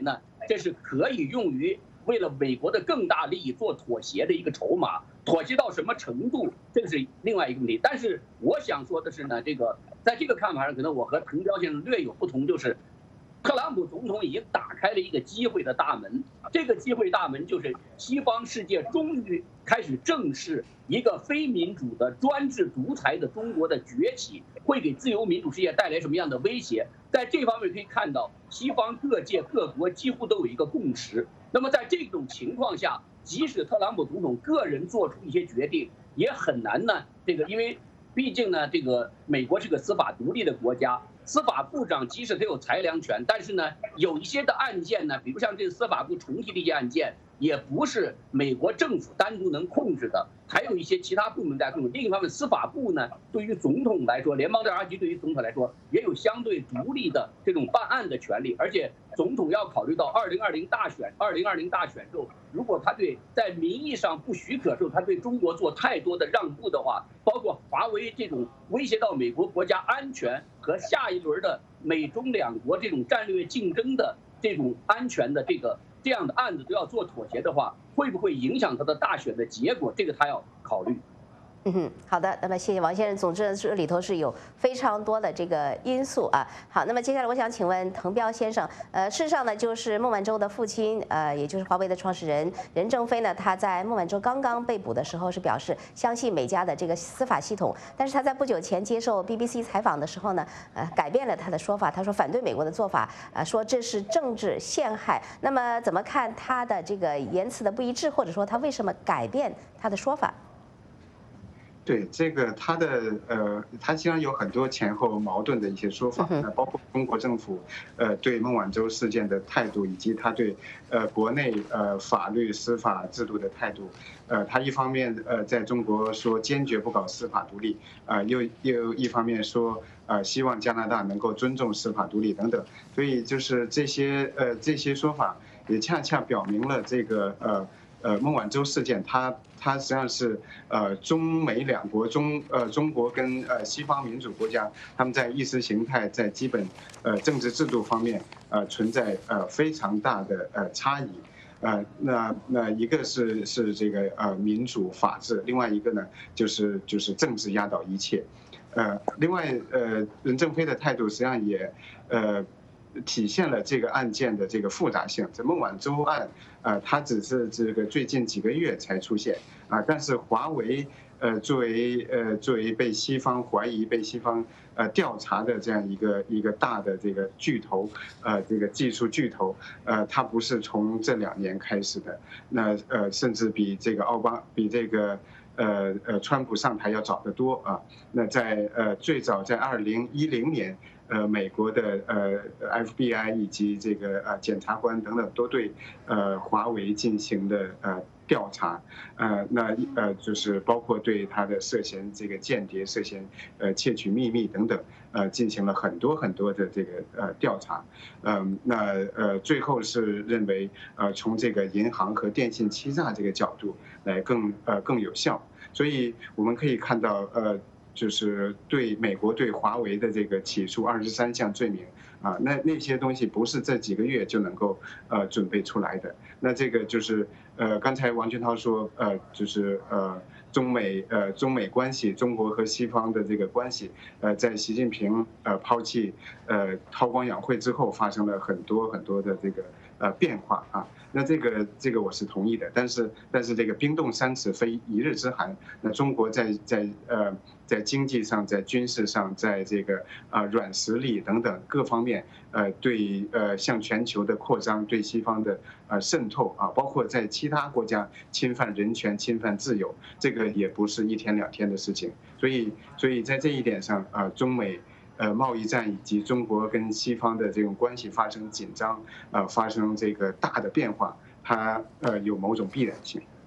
这是可以用于为了美国的更大利益做妥协的一个筹码。妥协到什么程度，这个是另外一个问题。但是我想说的是呢，这个在这个看法上，可能我和滕彪先生略有不同，就是特朗普总统已经打开了一个机会的大门。这个机会大门就是西方世界终于开始正视一个非民主的专制独裁的中国的崛起会给自由民主世界带来什么样的威胁。在这方面可以看到，西方各界各国几乎都有一个共识。那么在这种情况下，即使特朗普总统个人做出一些决定，也很难呢。这个因为毕竟呢，这个美国是个司法独立的国家，司法部长即使他有裁量权，但是呢，有一些的案件呢，比如像这个司法部重提的一些案件，也不是美国政府单独能控制的，还有一些其他部门在控制。另一方面，司法部呢，对于总统来说，联邦调查局对于总统来说，也有相对独立的这种办案的权利，而且总统要考虑到二零二零大选，二零二零大选之后，如果他对在名义上不许可时候，他对中国做太多的让步的话，包括华为这种威胁到美国国家安全和下一轮的美中两国这种战略竞争的这种安全的这个这样的案子都要做妥协的话，会不会影响他的大选的结果？这个他要考虑。 嗯哼，好的，那么谢谢王先生。总之，这里头是有非常多的这个因素啊。好，那么接下来我想请问滕彪先生，呃，事实上呢，就是孟晚舟的父亲，呃，也就是华为的创始人任正非呢，他在孟晚舟刚刚被捕的时候是表示相信美家的这个司法系统，但是他在不久前接受 B B C 采访的时候呢，呃，改变了他的说法，他说反对美国的做法，呃，说这是政治陷害。那么怎么看他的这个言辞的不一致，或者说他为什么改变他的说法？ 对这个，他的呃，他实际上有很多前后矛盾的一些说法，呃，包括中国政府呃对孟晚舟事件的态度，以及他对呃国内呃法律司法制度的态度。呃，他一方面呃在中国说坚决不搞司法独立，呃，又又一方面说呃希望加拿大能够尊重司法独立等等。所以就是这些呃这些说法也恰恰表明了这个呃。呃，孟晚舟事件，它它实际上是呃中美两国中呃中国跟呃西方民主国家，他们在意识形态在基本呃政治制度方面呃存在呃非常大的呃差异，呃那那一个是是这个呃民主法治，另外一个呢就是就是政治压倒一切，呃另外呃任正非的态度实际上也呃。体现了这个案件的这个复杂性。这孟晚舟案，呃，它只是这个最近几个月才出现啊，但是华为，呃，作为呃作为被西方怀疑、被西方呃调查的这样一个一个大的这个巨头，呃，这个技术巨头，呃，它不是从这两年开始的，那呃，甚至比这个奥巴比这个。呃呃，川普上台要早得多啊。那在呃最早在二零一零年，呃美国的呃 F B I 以及这个呃检察官等等都对呃华为进行的呃调查，呃那呃就是包括对他的涉嫌这个间谍、涉嫌呃窃取秘密等等，呃进行了很多很多的这个呃调查，嗯那呃最后是认为呃从这个银行和电信欺诈这个角度来更呃更有效。所以我们可以看到，呃，就是对美国对华为的这个起诉二十三项罪名啊，那那些东西不是这几个月就能够呃准备出来的。那这个就是呃，刚才王军涛说，呃，就是呃，中美呃中美关系，中国和西方的这个关系，呃，在习近平呃抛弃呃韬光养晦之后，发生了很多很多的这个呃变化啊。那这个这个我是同意的，但是但是这个冰冻三尺非一日之寒。那中国在在呃在经济上、在军事上、在这个啊软实力等等各方面，呃对呃向全球的扩张、对西方的呃渗透啊，包括在其他国家侵犯人权、侵犯自由，这个也不是一天两天的事情。所以所以在这一点上啊，中美。呃，贸易战以及中国跟西方的这种关系发生紧张，呃，发生这个大的变化，它呃有某种必然性。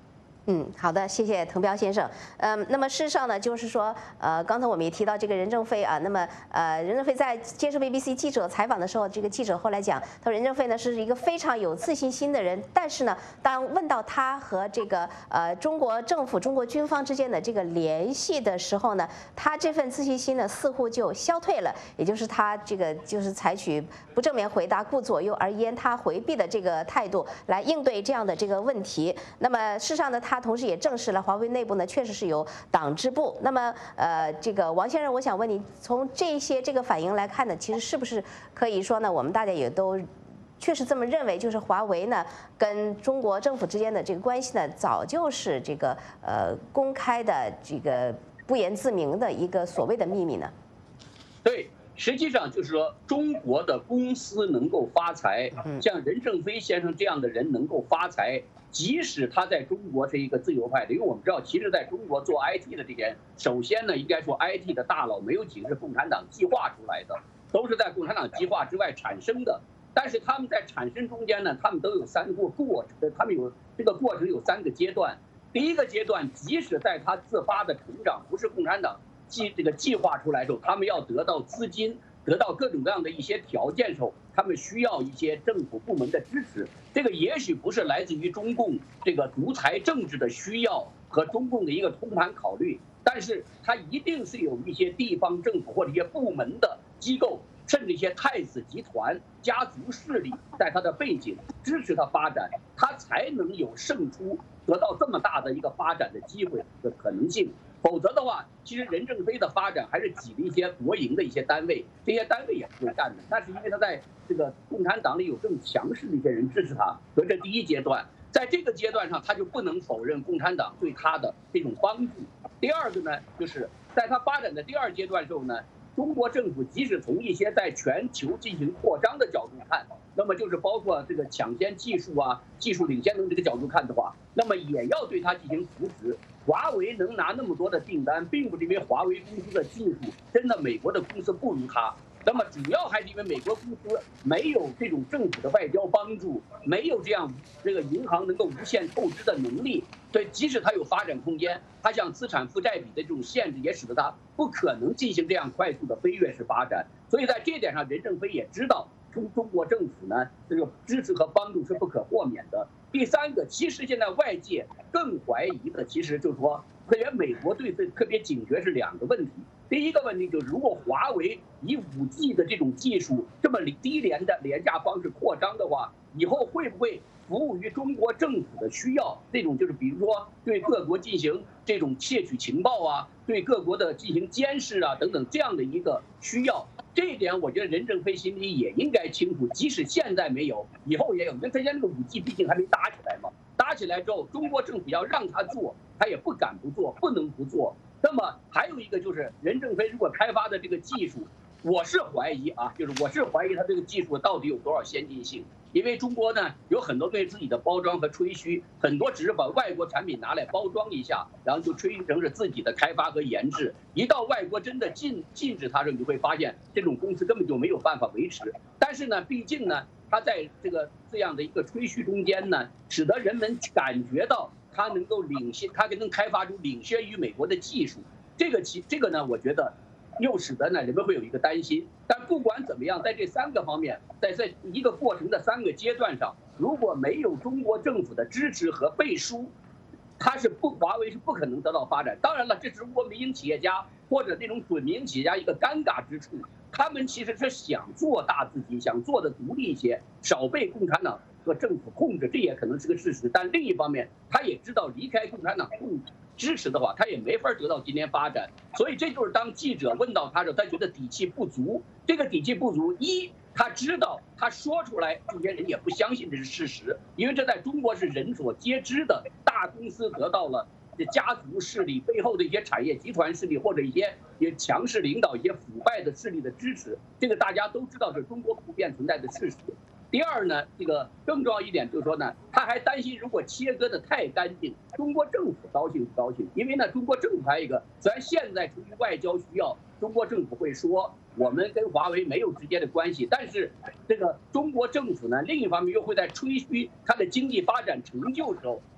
嗯，好的，谢谢滕彪先生。嗯，那么事实上呢，就是说，呃，刚才我们也提到这个任正非啊，那么呃，任正非在接受 B B C 记者采访的时候，这个记者后来讲，他说任正非呢是一个非常有自信心的人，但是呢，当问到他和这个呃中国政府、中国军方之间的这个联系的时候呢，他这份自信心呢似乎就消退了，也就是他这个就是采取不正面回答、顾左右而言他、回避的这个态度来应对这样的这个问题。那么事实上呢，他同时也证实了华为内部呢确实是有党支部。那么呃，这个王先生，我想问你，从这些这个反应来看呢，其实是不是可以说呢，我们大家也都确实这么认为，就是华为呢跟中国政府之间的这个关系呢，早就是这个呃公开的这个不言自明的一个所谓的秘密呢？ 对。实际上就是说，中国的公司能够发财，像任正非先生这样的人能够发财，即使他在中国是一个自由派的，因为我们知道，其实在中国做 I T 的这些人，首先呢，应该说 I T 的大佬没有几个是共产党计划出来的，都是在共产党计划之外产生的。但是他们在产生中间呢，他们都有三个过程，他们有这个过程有三个阶段。第一个阶段，即使在他自发的成长，不是共产党计这个计划出来的时候，他们要得到资金，得到各种各样的一些条件的时候，他们需要一些政府部门的支持。这个也许不是来自于中共这个独裁政治的需要和中共的一个通盘考虑，但是它一定是有一些地方政府或者一些部门的机构，甚至一些太子集团、家族势力在它的背景支持它发展，它才能有胜出，得到这么大的一个发展的机会的可能性。否则的话，其实任正非的发展还是挤了一些国营的一些单位，这些单位也不会干的。但是因为他在这个共产党里有更强势的一些人支持他，所以这第一阶段，在这个阶段上，他就不能否认共产党对他的这种帮助。第二个呢，就是在他发展的第二阶段时候呢，中国政府即使从一些在全球进行扩张的角度看，那么就是包括这个抢先技术啊、技术领先的这个角度看的话，那么也要对它进行扶持。华为能拿那么多的订单，并不是因为华为公司的技术真的美国的公司不如它，那么主要还是因为美国公司没有这种政府的外交帮助，没有这样这个银行能够无限透支的能力。对，即使它有发展空间，它像资产负债比的这种限制，也使得它不可能进行这样快速的飞跃式发展。所以在这点上，任正非也知道中中国政府呢这个支持和帮助是不可豁免的。第三个，其实现在外界更怀疑的，其实就是说，特别美国对这特别警觉是两个问题。第一个问题就是，如果华为以五 G 的这种技术这么低廉的廉价方式扩张的话，以后会不会服务于中国政府的需要？这种就是比如说对各国进行这种窃取情报啊，对各国的进行监视啊等等这样的一个需要。这一点我觉得任正非心里也应该清楚，即使现在没有，以后也有。因为之前那个五 G 毕竟还没打起来嘛，打起来之后，中国政府要让他做，他也不敢不做，不能不做。那么还有一个就是任正非如果开发的这个技术，我是怀疑啊，就是我是怀疑他这个技术到底有多少先进性。因为中国呢有很多对自己的包装和吹嘘，很多只是把外国产品拿来包装一下，然后就吹成是自己的开发和研制。一到外国真的禁禁止它时，你就会发现这种公司根本就没有办法维持。但是呢，毕竟呢，它在这个这样的一个吹嘘中间呢，使得人们感觉到它能够领先，它能开发出领先于美国的技术。这个其这个呢，我觉得又使得呢人们会有一个担心。但不管怎么样，在这三个方面，在这一个过程的三个阶段上，如果没有中国政府的支持和背书，它是不华为是不可能得到发展。当然了，这是中国民营企业家或者那种准民营企业家一个尴尬之处，他们其实是想做大自己，想做的独立一些，少被共产党和政府控制，这也可能是个事实。但另一方面，他也知道离开共产党控制支持的话，他也没法得到今天发展。所以这就是当记者问到他的时候，他觉得底气不足。这个底气不足，一他知道他说出来，这些人也不相信这是事实，因为这在中国是人所皆知的。大公司得到了这家族势力背后的一些产业集团势力，或者一些也强势领导一些腐败的势力的支持，这个大家都知道是中国普遍存在的事实。第二呢，这个更重要一点就是说呢，他还担心如果切割的太干净，中国政府高兴不高兴？因为呢，中国政府还有一个，虽然现在出于外交需要，中国政府会说我们跟华为没有直接的关系，但是这个中国政府呢，另一方面又会在吹嘘它的经济发展成就的时候，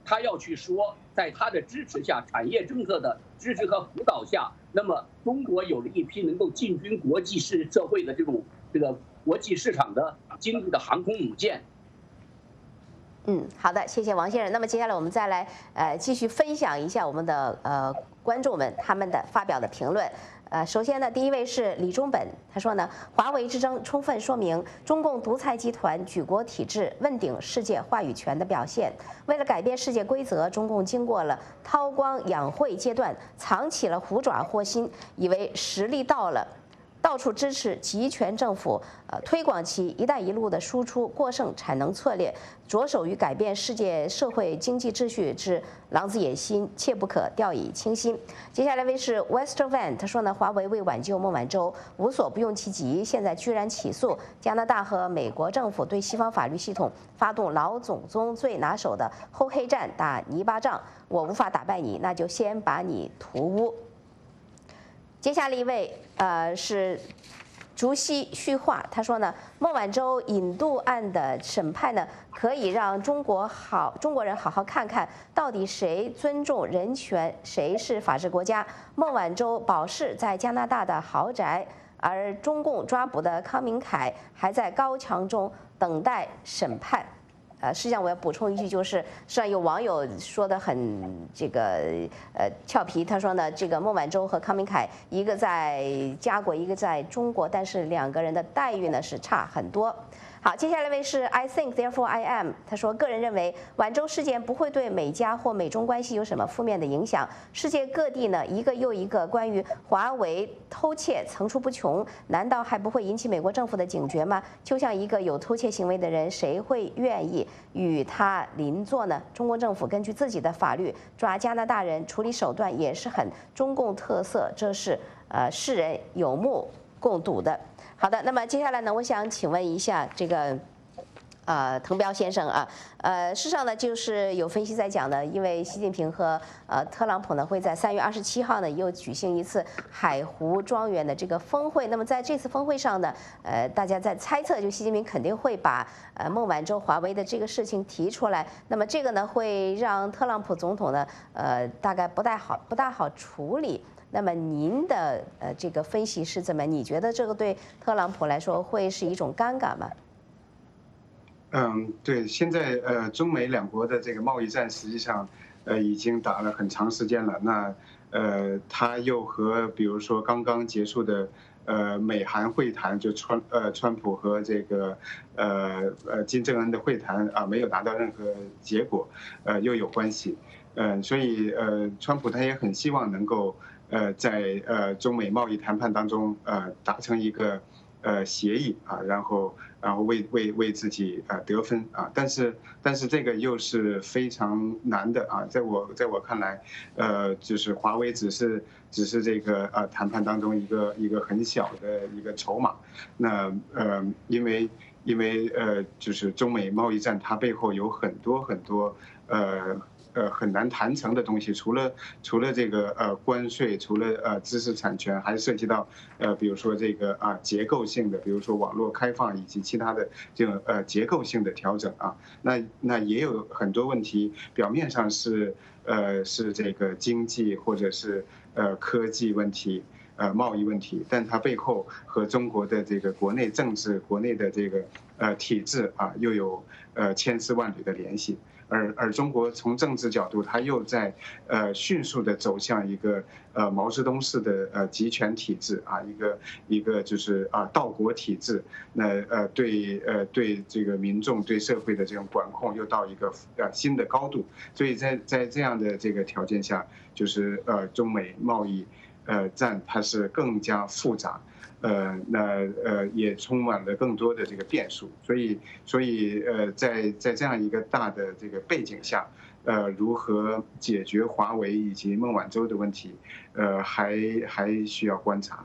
他要去说，在他的支持下，产业政策的支持和辅导下，那么中国有了一批能够进军国际市社会的这种这个国际市场的经济的航空母舰。 嗯，好的，谢谢王先生。那么接下来我们再来呃继续分享一下我们的呃观众们他们的发表的评论。呃，首先呢，第一位是李忠本，他说呢，华为之争充分说明中共独裁集团举国体制问鼎世界话语权的表现。为了改变世界规则，中共经过了韬光养晦阶段，藏起了虎爪祸心，以为实力到了，到处支持集权政府，呃，推广其“一带一路”的输出过剩产能策略，着手于改变世界社会经济秩序之狼子野心，切不可掉以轻心。接下来位是 Westervan， 他说呢，华为为挽救孟晚舟，无所不用其极，现在居然起诉加拿大和美国政府，对西方法律系统发动老祖宗最拿手的厚黑战，打泥巴仗。我无法打败你，那就先把你屠污。接下来一位，呃，是竹溪旭化，他说呢，孟晚舟引渡案的审判呢，可以让中国好中国人好好看看，到底谁尊重人权，谁是法治国家。孟晚舟保释在加拿大的豪宅，而中共抓捕的康明凯还在高墙中等待审判。呃，实际上我要补充一句，就是实际上有网友说的很这个呃俏皮，他说呢，这个孟晚舟和康明凯一个在家国，一个在中国，但是两个人的待遇呢是差很多。好，接下来一位是 I think therefore I am， 他说个人认为晚舟事件不会对美加或美中关系有什么负面的影响。世界各地呢一个又一个关于华为偷窃层出不穷，难道还不会引起美国政府的警觉吗？就像一个有偷窃行为的人，谁会愿意与他邻座呢？中国政府根据自己的法律抓加拿大人，处理手段也是很中共特色，这是呃世人有目共睹的。好的，那么接下来呢，我想请问一下这个，呃，滕彪先生啊，呃，事实上呢，就是有分析在讲的，因为习近平和呃特朗普呢会在三月二十七号呢又举行一次海湖庄园的这个峰会。那么在这次峰会上呢，呃，大家在猜测，就习近平肯定会把呃孟晚舟、华为的这个事情提出来。那么这个呢会让特朗普总统呢，呃，大概不太好，不大好处理。那么您的呃这个分析是怎么？你觉得这个对特朗普来说会是一种尴尬吗？ 嗯，对，现在呃中美两国的这个贸易战实际上呃已经打了很长时间了。那呃他又和比如说刚刚结束的呃美韩会谈，就川呃川普和这个呃呃金正恩的会谈啊没有达到任何结果，呃又有关系。嗯，所以呃川普他也很希望能够。呃，在呃中美贸易谈判当中，呃达成一个呃协议啊，然后然后为为为自己啊得分啊，但是但是这个又是非常难的啊，在我在我看来，呃，就是华为只是只是这个呃谈判当中一个一个很小的一个筹码，那呃因为因为呃就是中美贸易战它背后有很多很多呃。呃，很难谈成的东西，除了除了这个呃关税，除了呃知识产权，还涉及到呃比如说这个啊结构性的，比如说网络开放以及其他的这种呃结构性的调整啊，那那也有很多问题，表面上是呃是这个经济或者是呃科技问题。呃，贸易问题，但它背后和中国的这个国内政治、国内的这个呃体制啊，又有呃千丝万缕的联系。而而中国从政治角度，它又在呃迅速的走向一个呃毛泽东式的呃集权体制啊，一个一个就是啊道国体制。那呃对呃对这个民众对社会的这种管控又到一个呃新的高度。所以在在这样的这个条件下，就是呃中美贸易。呃，战它是更加复杂，呃，那呃也充满了更多的这个变数，所以所以呃，在在这样一个大的这个背景下，呃，如何解决华为以及孟晚舟的问题，呃，还还需要观察。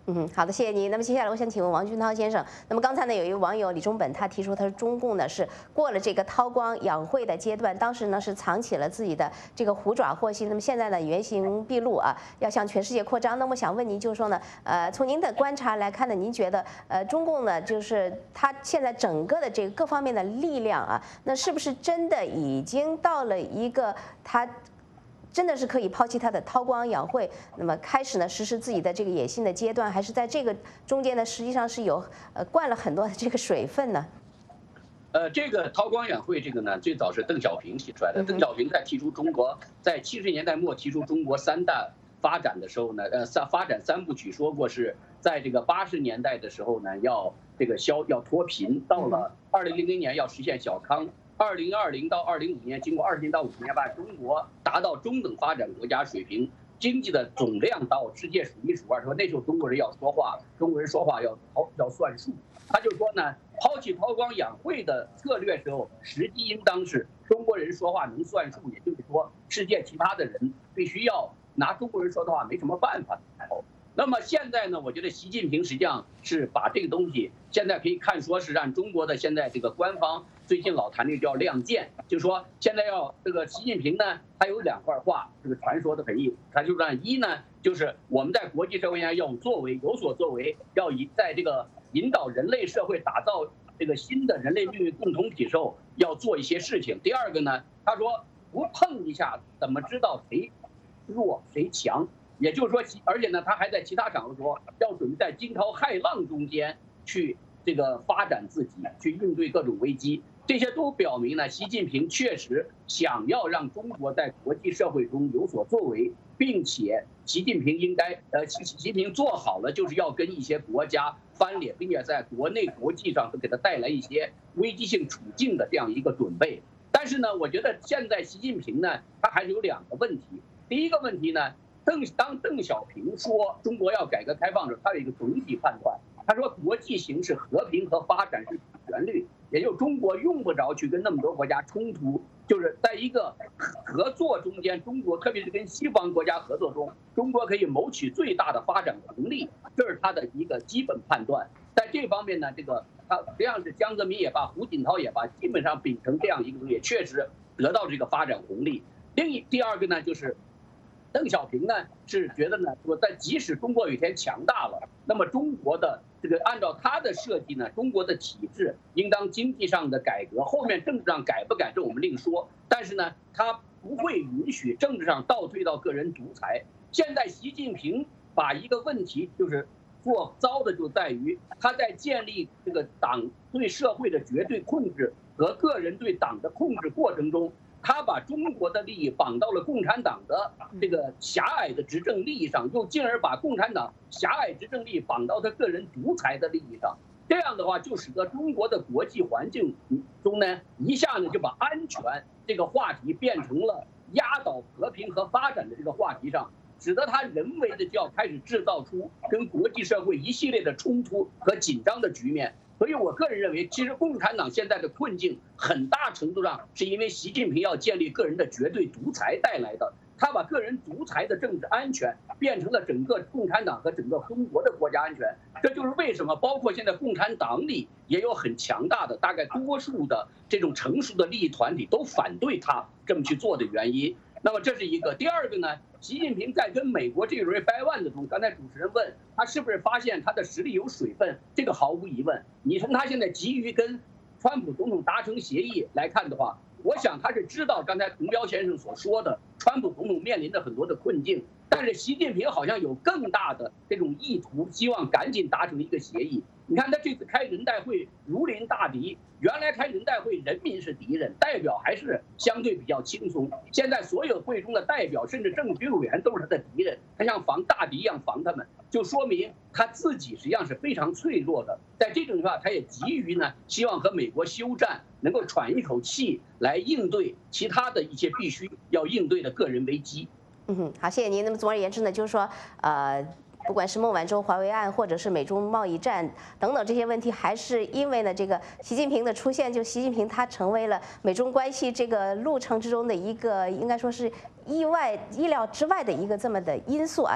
嗯，好的，谢谢你。那么接下来我想请问王军涛先生，那么刚才呢有一位网友李忠本他提出，他说中共呢是过了这个韬光养晦的阶段，当时呢是藏起了自己的这个虎爪祸心，那么现在呢原形毕露啊，要向全世界扩张。那么我想问您，就是说呢，呃，从您的观察来看呢，您觉得呃中共呢就是他现在整个的这个各方面的力量啊，那是不是真的已经到了一个他真的是可以抛弃他的韬光养晦，那么开始呢实施自己的这个野心的阶段，还是在这个中间呢实际上是有呃灌了很多的这个水分呢？ 呃，这个韬光养晦这个呢，最早是邓小平提出来的。邓小平在提出中国在七十年代末提出中国三大发展的时候呢，呃，三发展三部曲说过是在这个八十年代的时候呢，要这个消要脱贫，到了二零零零年要实现小康。二零二零到二零五年，经过二十年到五十年，把中国达到中等发展国家水平，经济的总量到世界数一数二。说那时候中国人要说话，中国人说话要要算数。他就说呢，抛弃韬光养晦的策略时候，时机应当是中国人说话能算数，也就是说，世界其他的人必须要拿中国人说的话没什么办法。那么现在呢，我觉得习近平实际上是把这个东西，现在可以看说是让中国的现在这个官方。最近老谈这个叫亮剑，就是说现在要这个习近平呢，他有两块话，这个传说的很意，他就让一呢，就是我们在国际社会上要有作为，有所作为，要以在这个引导人类社会打造这个新的人类命运共同体时候要做一些事情。第二个呢，他说不碰一下怎么知道谁弱谁强？也就是说，而且呢，他还在其他场合说要准备在惊涛骇浪中间去这个发展自己，去应对各种危机。这些都表明呢，习近平确实想要让中国在国际社会中有所作为，并且习近平应该呃，习习近平做好了就是要跟一些国家翻脸，并且在国内国际上都给他带来一些危机性处境的这样一个准备。但是呢，我觉得现在习近平呢，他还是有两个问题。第一个问题呢，邓当邓小平说中国要改革开放的时候，他有一个总体判断，他说国际形势和平和发展是主旋律。也就中国用不着去跟那么多国家冲突，就是在一个合作中间，中国特别是跟西方国家合作中，中国可以谋取最大的发展红利，这是他的一个基本判断。在这方面呢，这个他实际上是江泽民也罢，胡锦涛也罢，基本上秉承这样一个东西，确实得到这个发展红利。另一第二个呢，就是邓小平呢是觉得呢，说在即使中国有一天强大了，那么中国的这个按照他的设计呢，中国的体制应当经济上的改革，后面政治上改不改这我们另说。但是呢，他不会允许政治上倒退到个人独裁。现在习近平把一个问题就是做糟的，就在于他在建立这个党对社会的绝对控制和个人对党的控制过程中。他把中国的利益绑到了共产党的这个狭隘的执政利益上，又进而把共产党狭隘执政利益绑到他个人独裁的利益上。这样的话，就使得中国的国际环境中呢，一下呢就把安全这个话题变成了压倒和平和发展的这个话题上，使得他人为的就要开始制造出跟国际社会一系列的冲突和紧张的局面。所以我个人认为，其实共产党现在的困境很大程度上是因为习近平要建立个人的绝对独裁带来的。他把个人独裁的政治安全变成了整个共产党和整个中国的国家安全。这就是为什么包括现在共产党里也有很强大的大概多数的这种成熟的利益团体都反对他这么去做的原因。那么这是一个。第二个呢，习近平在跟美国这一轮掰腕子中，刚才主持人问他是不是发现他的实力有水分，这个毫无疑问。你从他现在急于跟川普总统达成协议来看的话，我想他是知道刚才洪彪先生所说的川普总统面临着很多的困境，但是习近平好像有更大的这种意图，希望赶紧达成一个协议。你看他这次开人代会如临大敌，原来开人代会人民是敌人，代表还是相对比较轻松，现在所有会中的代表甚至政治局委员都是他的敌人，他像防大敌一样防他们，就说明他自己实际上是非常脆弱的。在这种情况下，他也急于呢希望和美国休战，能够喘一口气来应对其他的一些必须要应对的个人危机。 嗯哼，好，谢谢您。那么总而言之呢，就是说，呃。不管是孟晚舟、华为案，或者是美中贸易战等等这些问题，还是因为呢这个习近平的出现，就习近平他成为了美中关系这个路程之中的一个应该说是意外、意料之外的一个这么的因素啊，他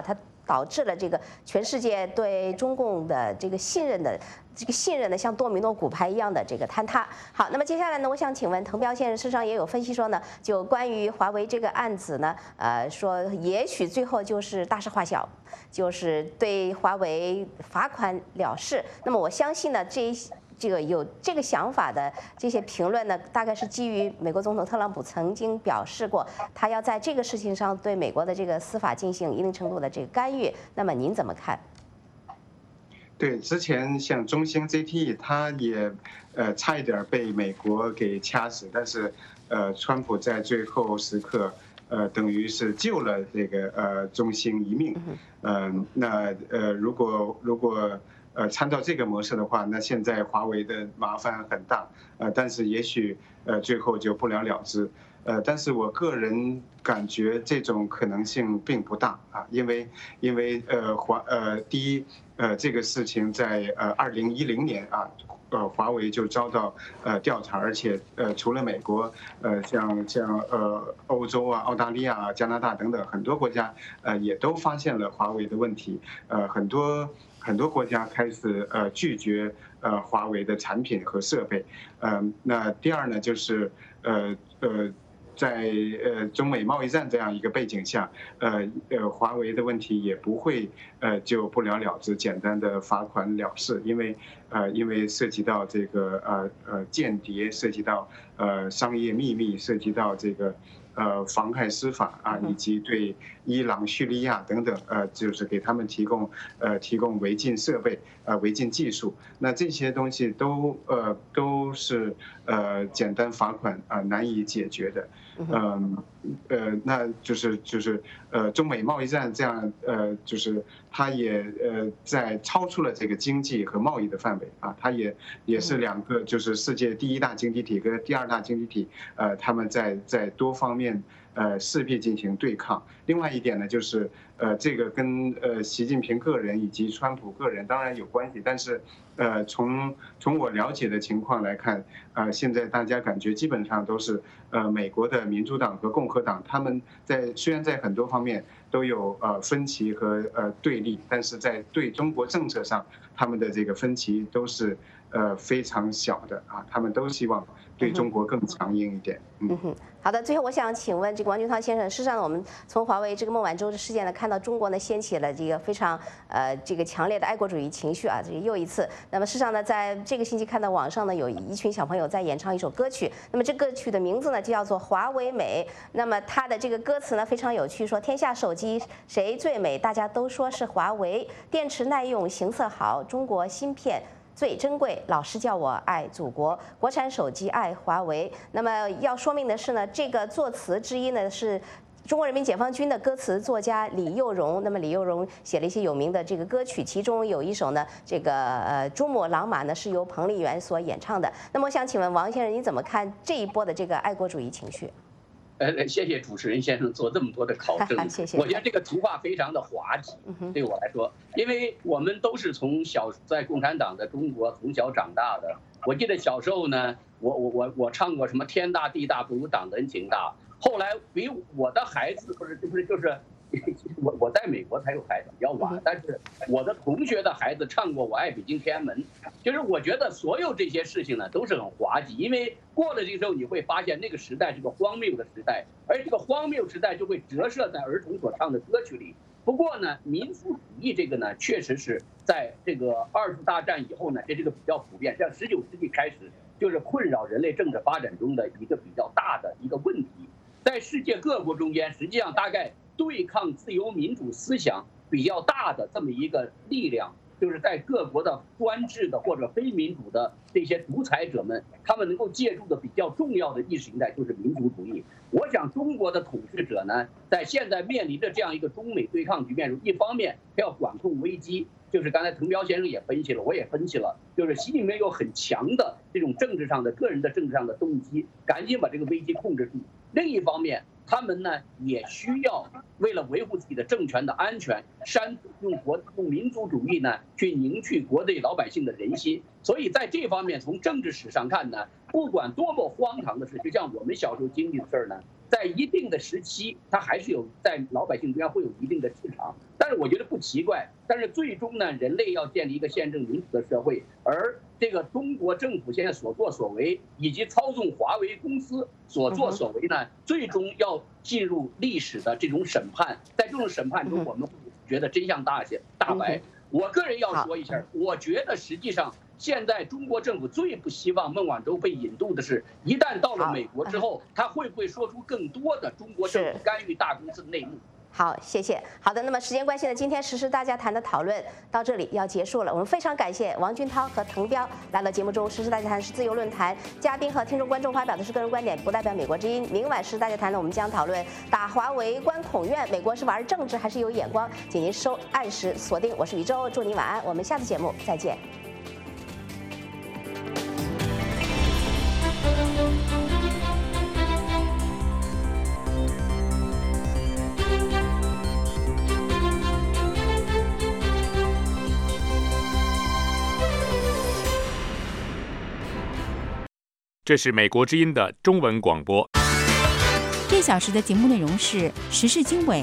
导致了这个全世界对中共的这个信任的这个信任呢，像多米诺骨牌一样的这个坍塌。好，那么接下来呢，我想请问滕彪先生，事实上也有分析说呢，就关于华为这个案子呢，呃，说也许最后就是大事化小，就是对华为罚款了事。那么我相信呢，这一。这个有这个想法的这些评论呢，大概是基于美国总统特朗普曾经表示过，他要在这个事情上对美国的这个司法进行一定程度的这个干预。那么您怎么看？ 对，之前像中兴 Z T E， 它也呃差一点被美国给掐死，但是呃，川普在最后时刻呃等于是救了这个呃中兴一命。嗯、呃，那呃如果如果。呃，参照这个模式的话，那现在华为的麻烦很大，呃，但是也许呃最后就不了了之，呃，但是我个人感觉这种可能性并不大啊，因为因为呃华呃第一呃这个事情在呃二零一零年啊。呃，华为就遭到呃调查，而且呃，除了美国，呃，像像呃欧洲啊、澳大利亚、加拿大等等很多国家，呃，也都发现了华为的问题。呃，很多很多国家开始呃拒绝呃华为的产品和设备。呃，那第二呢，就是呃呃。在呃中美贸易战这样一个背景下，呃呃华为的问题也不会呃就不了了之，简单的罚款了事，因为呃因为涉及到这个呃呃间谍，涉及到呃商业秘密，涉及到这个呃妨害司法啊，以及对伊朗、叙利亚等等呃就是给他们提供呃提供违禁设备呃违禁技术，那这些东西都呃都是呃简单罚款啊难以解决的。嗯，呃，那就是就是呃，中美贸易战这样呃，就是它也呃在超出了这个经济和贸易的范围啊，它也也是两个就是世界第一大经济体跟第二大经济体，呃，他们在在多方面呃势必进行对抗。另外一点呢，就是呃这个跟呃习近平个人以及川普个人当然有关系，但是呃从从我了解的情况来看，呃现在大家感觉基本上都是呃美国的民主党和共和党，他们在虽然在很多方面都有呃分歧和呃对立，但是在对中国政策上，他们的这个分歧都是呃非常小的啊，他们都希望对中国更强硬一点。 嗯哼，好的。最后我想请问这个王军涛先生，事实上我们从华为这个孟晚舟的事件呢，看到中国呢掀起了这个非常呃这个强烈的爱国主义情绪啊，这又一次。那么事实上呢，在这个星期看到网上呢有一群小朋友在演唱一首歌曲，那么这歌曲的名字呢就叫做《华为美》。那么它的这个歌词呢非常有趣，说天下手机谁最美？大家都说是华为，电池耐用，形色好，中国芯片最珍贵，老师叫我爱祖国，国产手机爱华为。那么要说明的是呢，这个作词之一呢是中国人民解放军的歌词作家李幼荣。那么李幼荣写了一些有名的这个歌曲，其中有一首呢，这个呃珠穆朗玛呢是由彭丽媛所演唱的。那么我想请问王先生，你怎么看这一波的这个爱国主义情绪？ 呃，谢谢主持人先生做这么多的考证。 谢谢。 我觉得这个图画非常的滑稽，对我来说，因为我们都是从小在共产党的中国从小长大的。我记得小时候呢，我我我我唱过什么天大地大不如党的恩情大。后来比我的孩子不是不是就是。我我在美国才有孩子比较晚，但是我的同学的孩子唱过《我爱北京天安门》，就是我觉得所有这些事情呢都是很滑稽，因为过了这个时候你会发现那个时代是个荒谬的时代，而这个荒谬时代就会折射在儿童所唱的歌曲里。不过呢，民族主义这个呢，确实是在这个二次大战以后呢，这这个比较普遍，像十九世纪开始就是困扰人类政治发展中的一个比较大的一个问题，在世界各国中间，实际上大概对抗自由民主思想比较大的这么一个力量，就是在各国的专制的或者非民主的这些独裁者们，他们能够借助的比较重要的意识形态就是民族主义。我想中国的统治者呢，在现在面临着这样一个中美对抗局面中，一方面他要管控危机，就是刚才滕彪先生也分析了，我也分析了，就是习近平有很强的这种政治上的个人的政治上的动机，赶紧把这个危机控制住。另一方面，他们呢也需要为了维护自己的政权的安全，煽用国用民族主义呢去凝聚国内老百姓的人心。所以在这方面，从政治史上看呢，不管多么荒唐的事，就像我们小时候经历的事儿呢， 在一定的时期，它还是有在老百姓中间会有一定的市场。但是我觉得不奇怪。但是最终呢，人类要建立一个宪政民主的社会，而这个中国政府现在所作所为，以及操纵华为公司所作所为呢，最终要进入历史的这种审判。在这种审判中，我们觉得真相大显大白。我个人要说一下，我觉得实际上现在中国政府最不希望孟晚舟被引渡的是，一旦到了美国之后，他会不会说出更多的中国政府干预大公司的内幕？ 好，谢谢。好的，那么时间关系呢，今天时事大家谈的讨论到这里要结束了。我们非常感谢王军涛和滕彪来到节目中。时事大家谈是自由论坛，嘉宾和听众观众发表的是个人观点，不代表美国之音。明晚时事大家谈呢，我们将讨论打华为、观孔院，美国是玩政治还是有眼光？请您收按时锁定。我是宇宙，祝您晚安。我们下次节目再见。 这是美国之音的中文广播。 这小时的节目内容是时事经纬、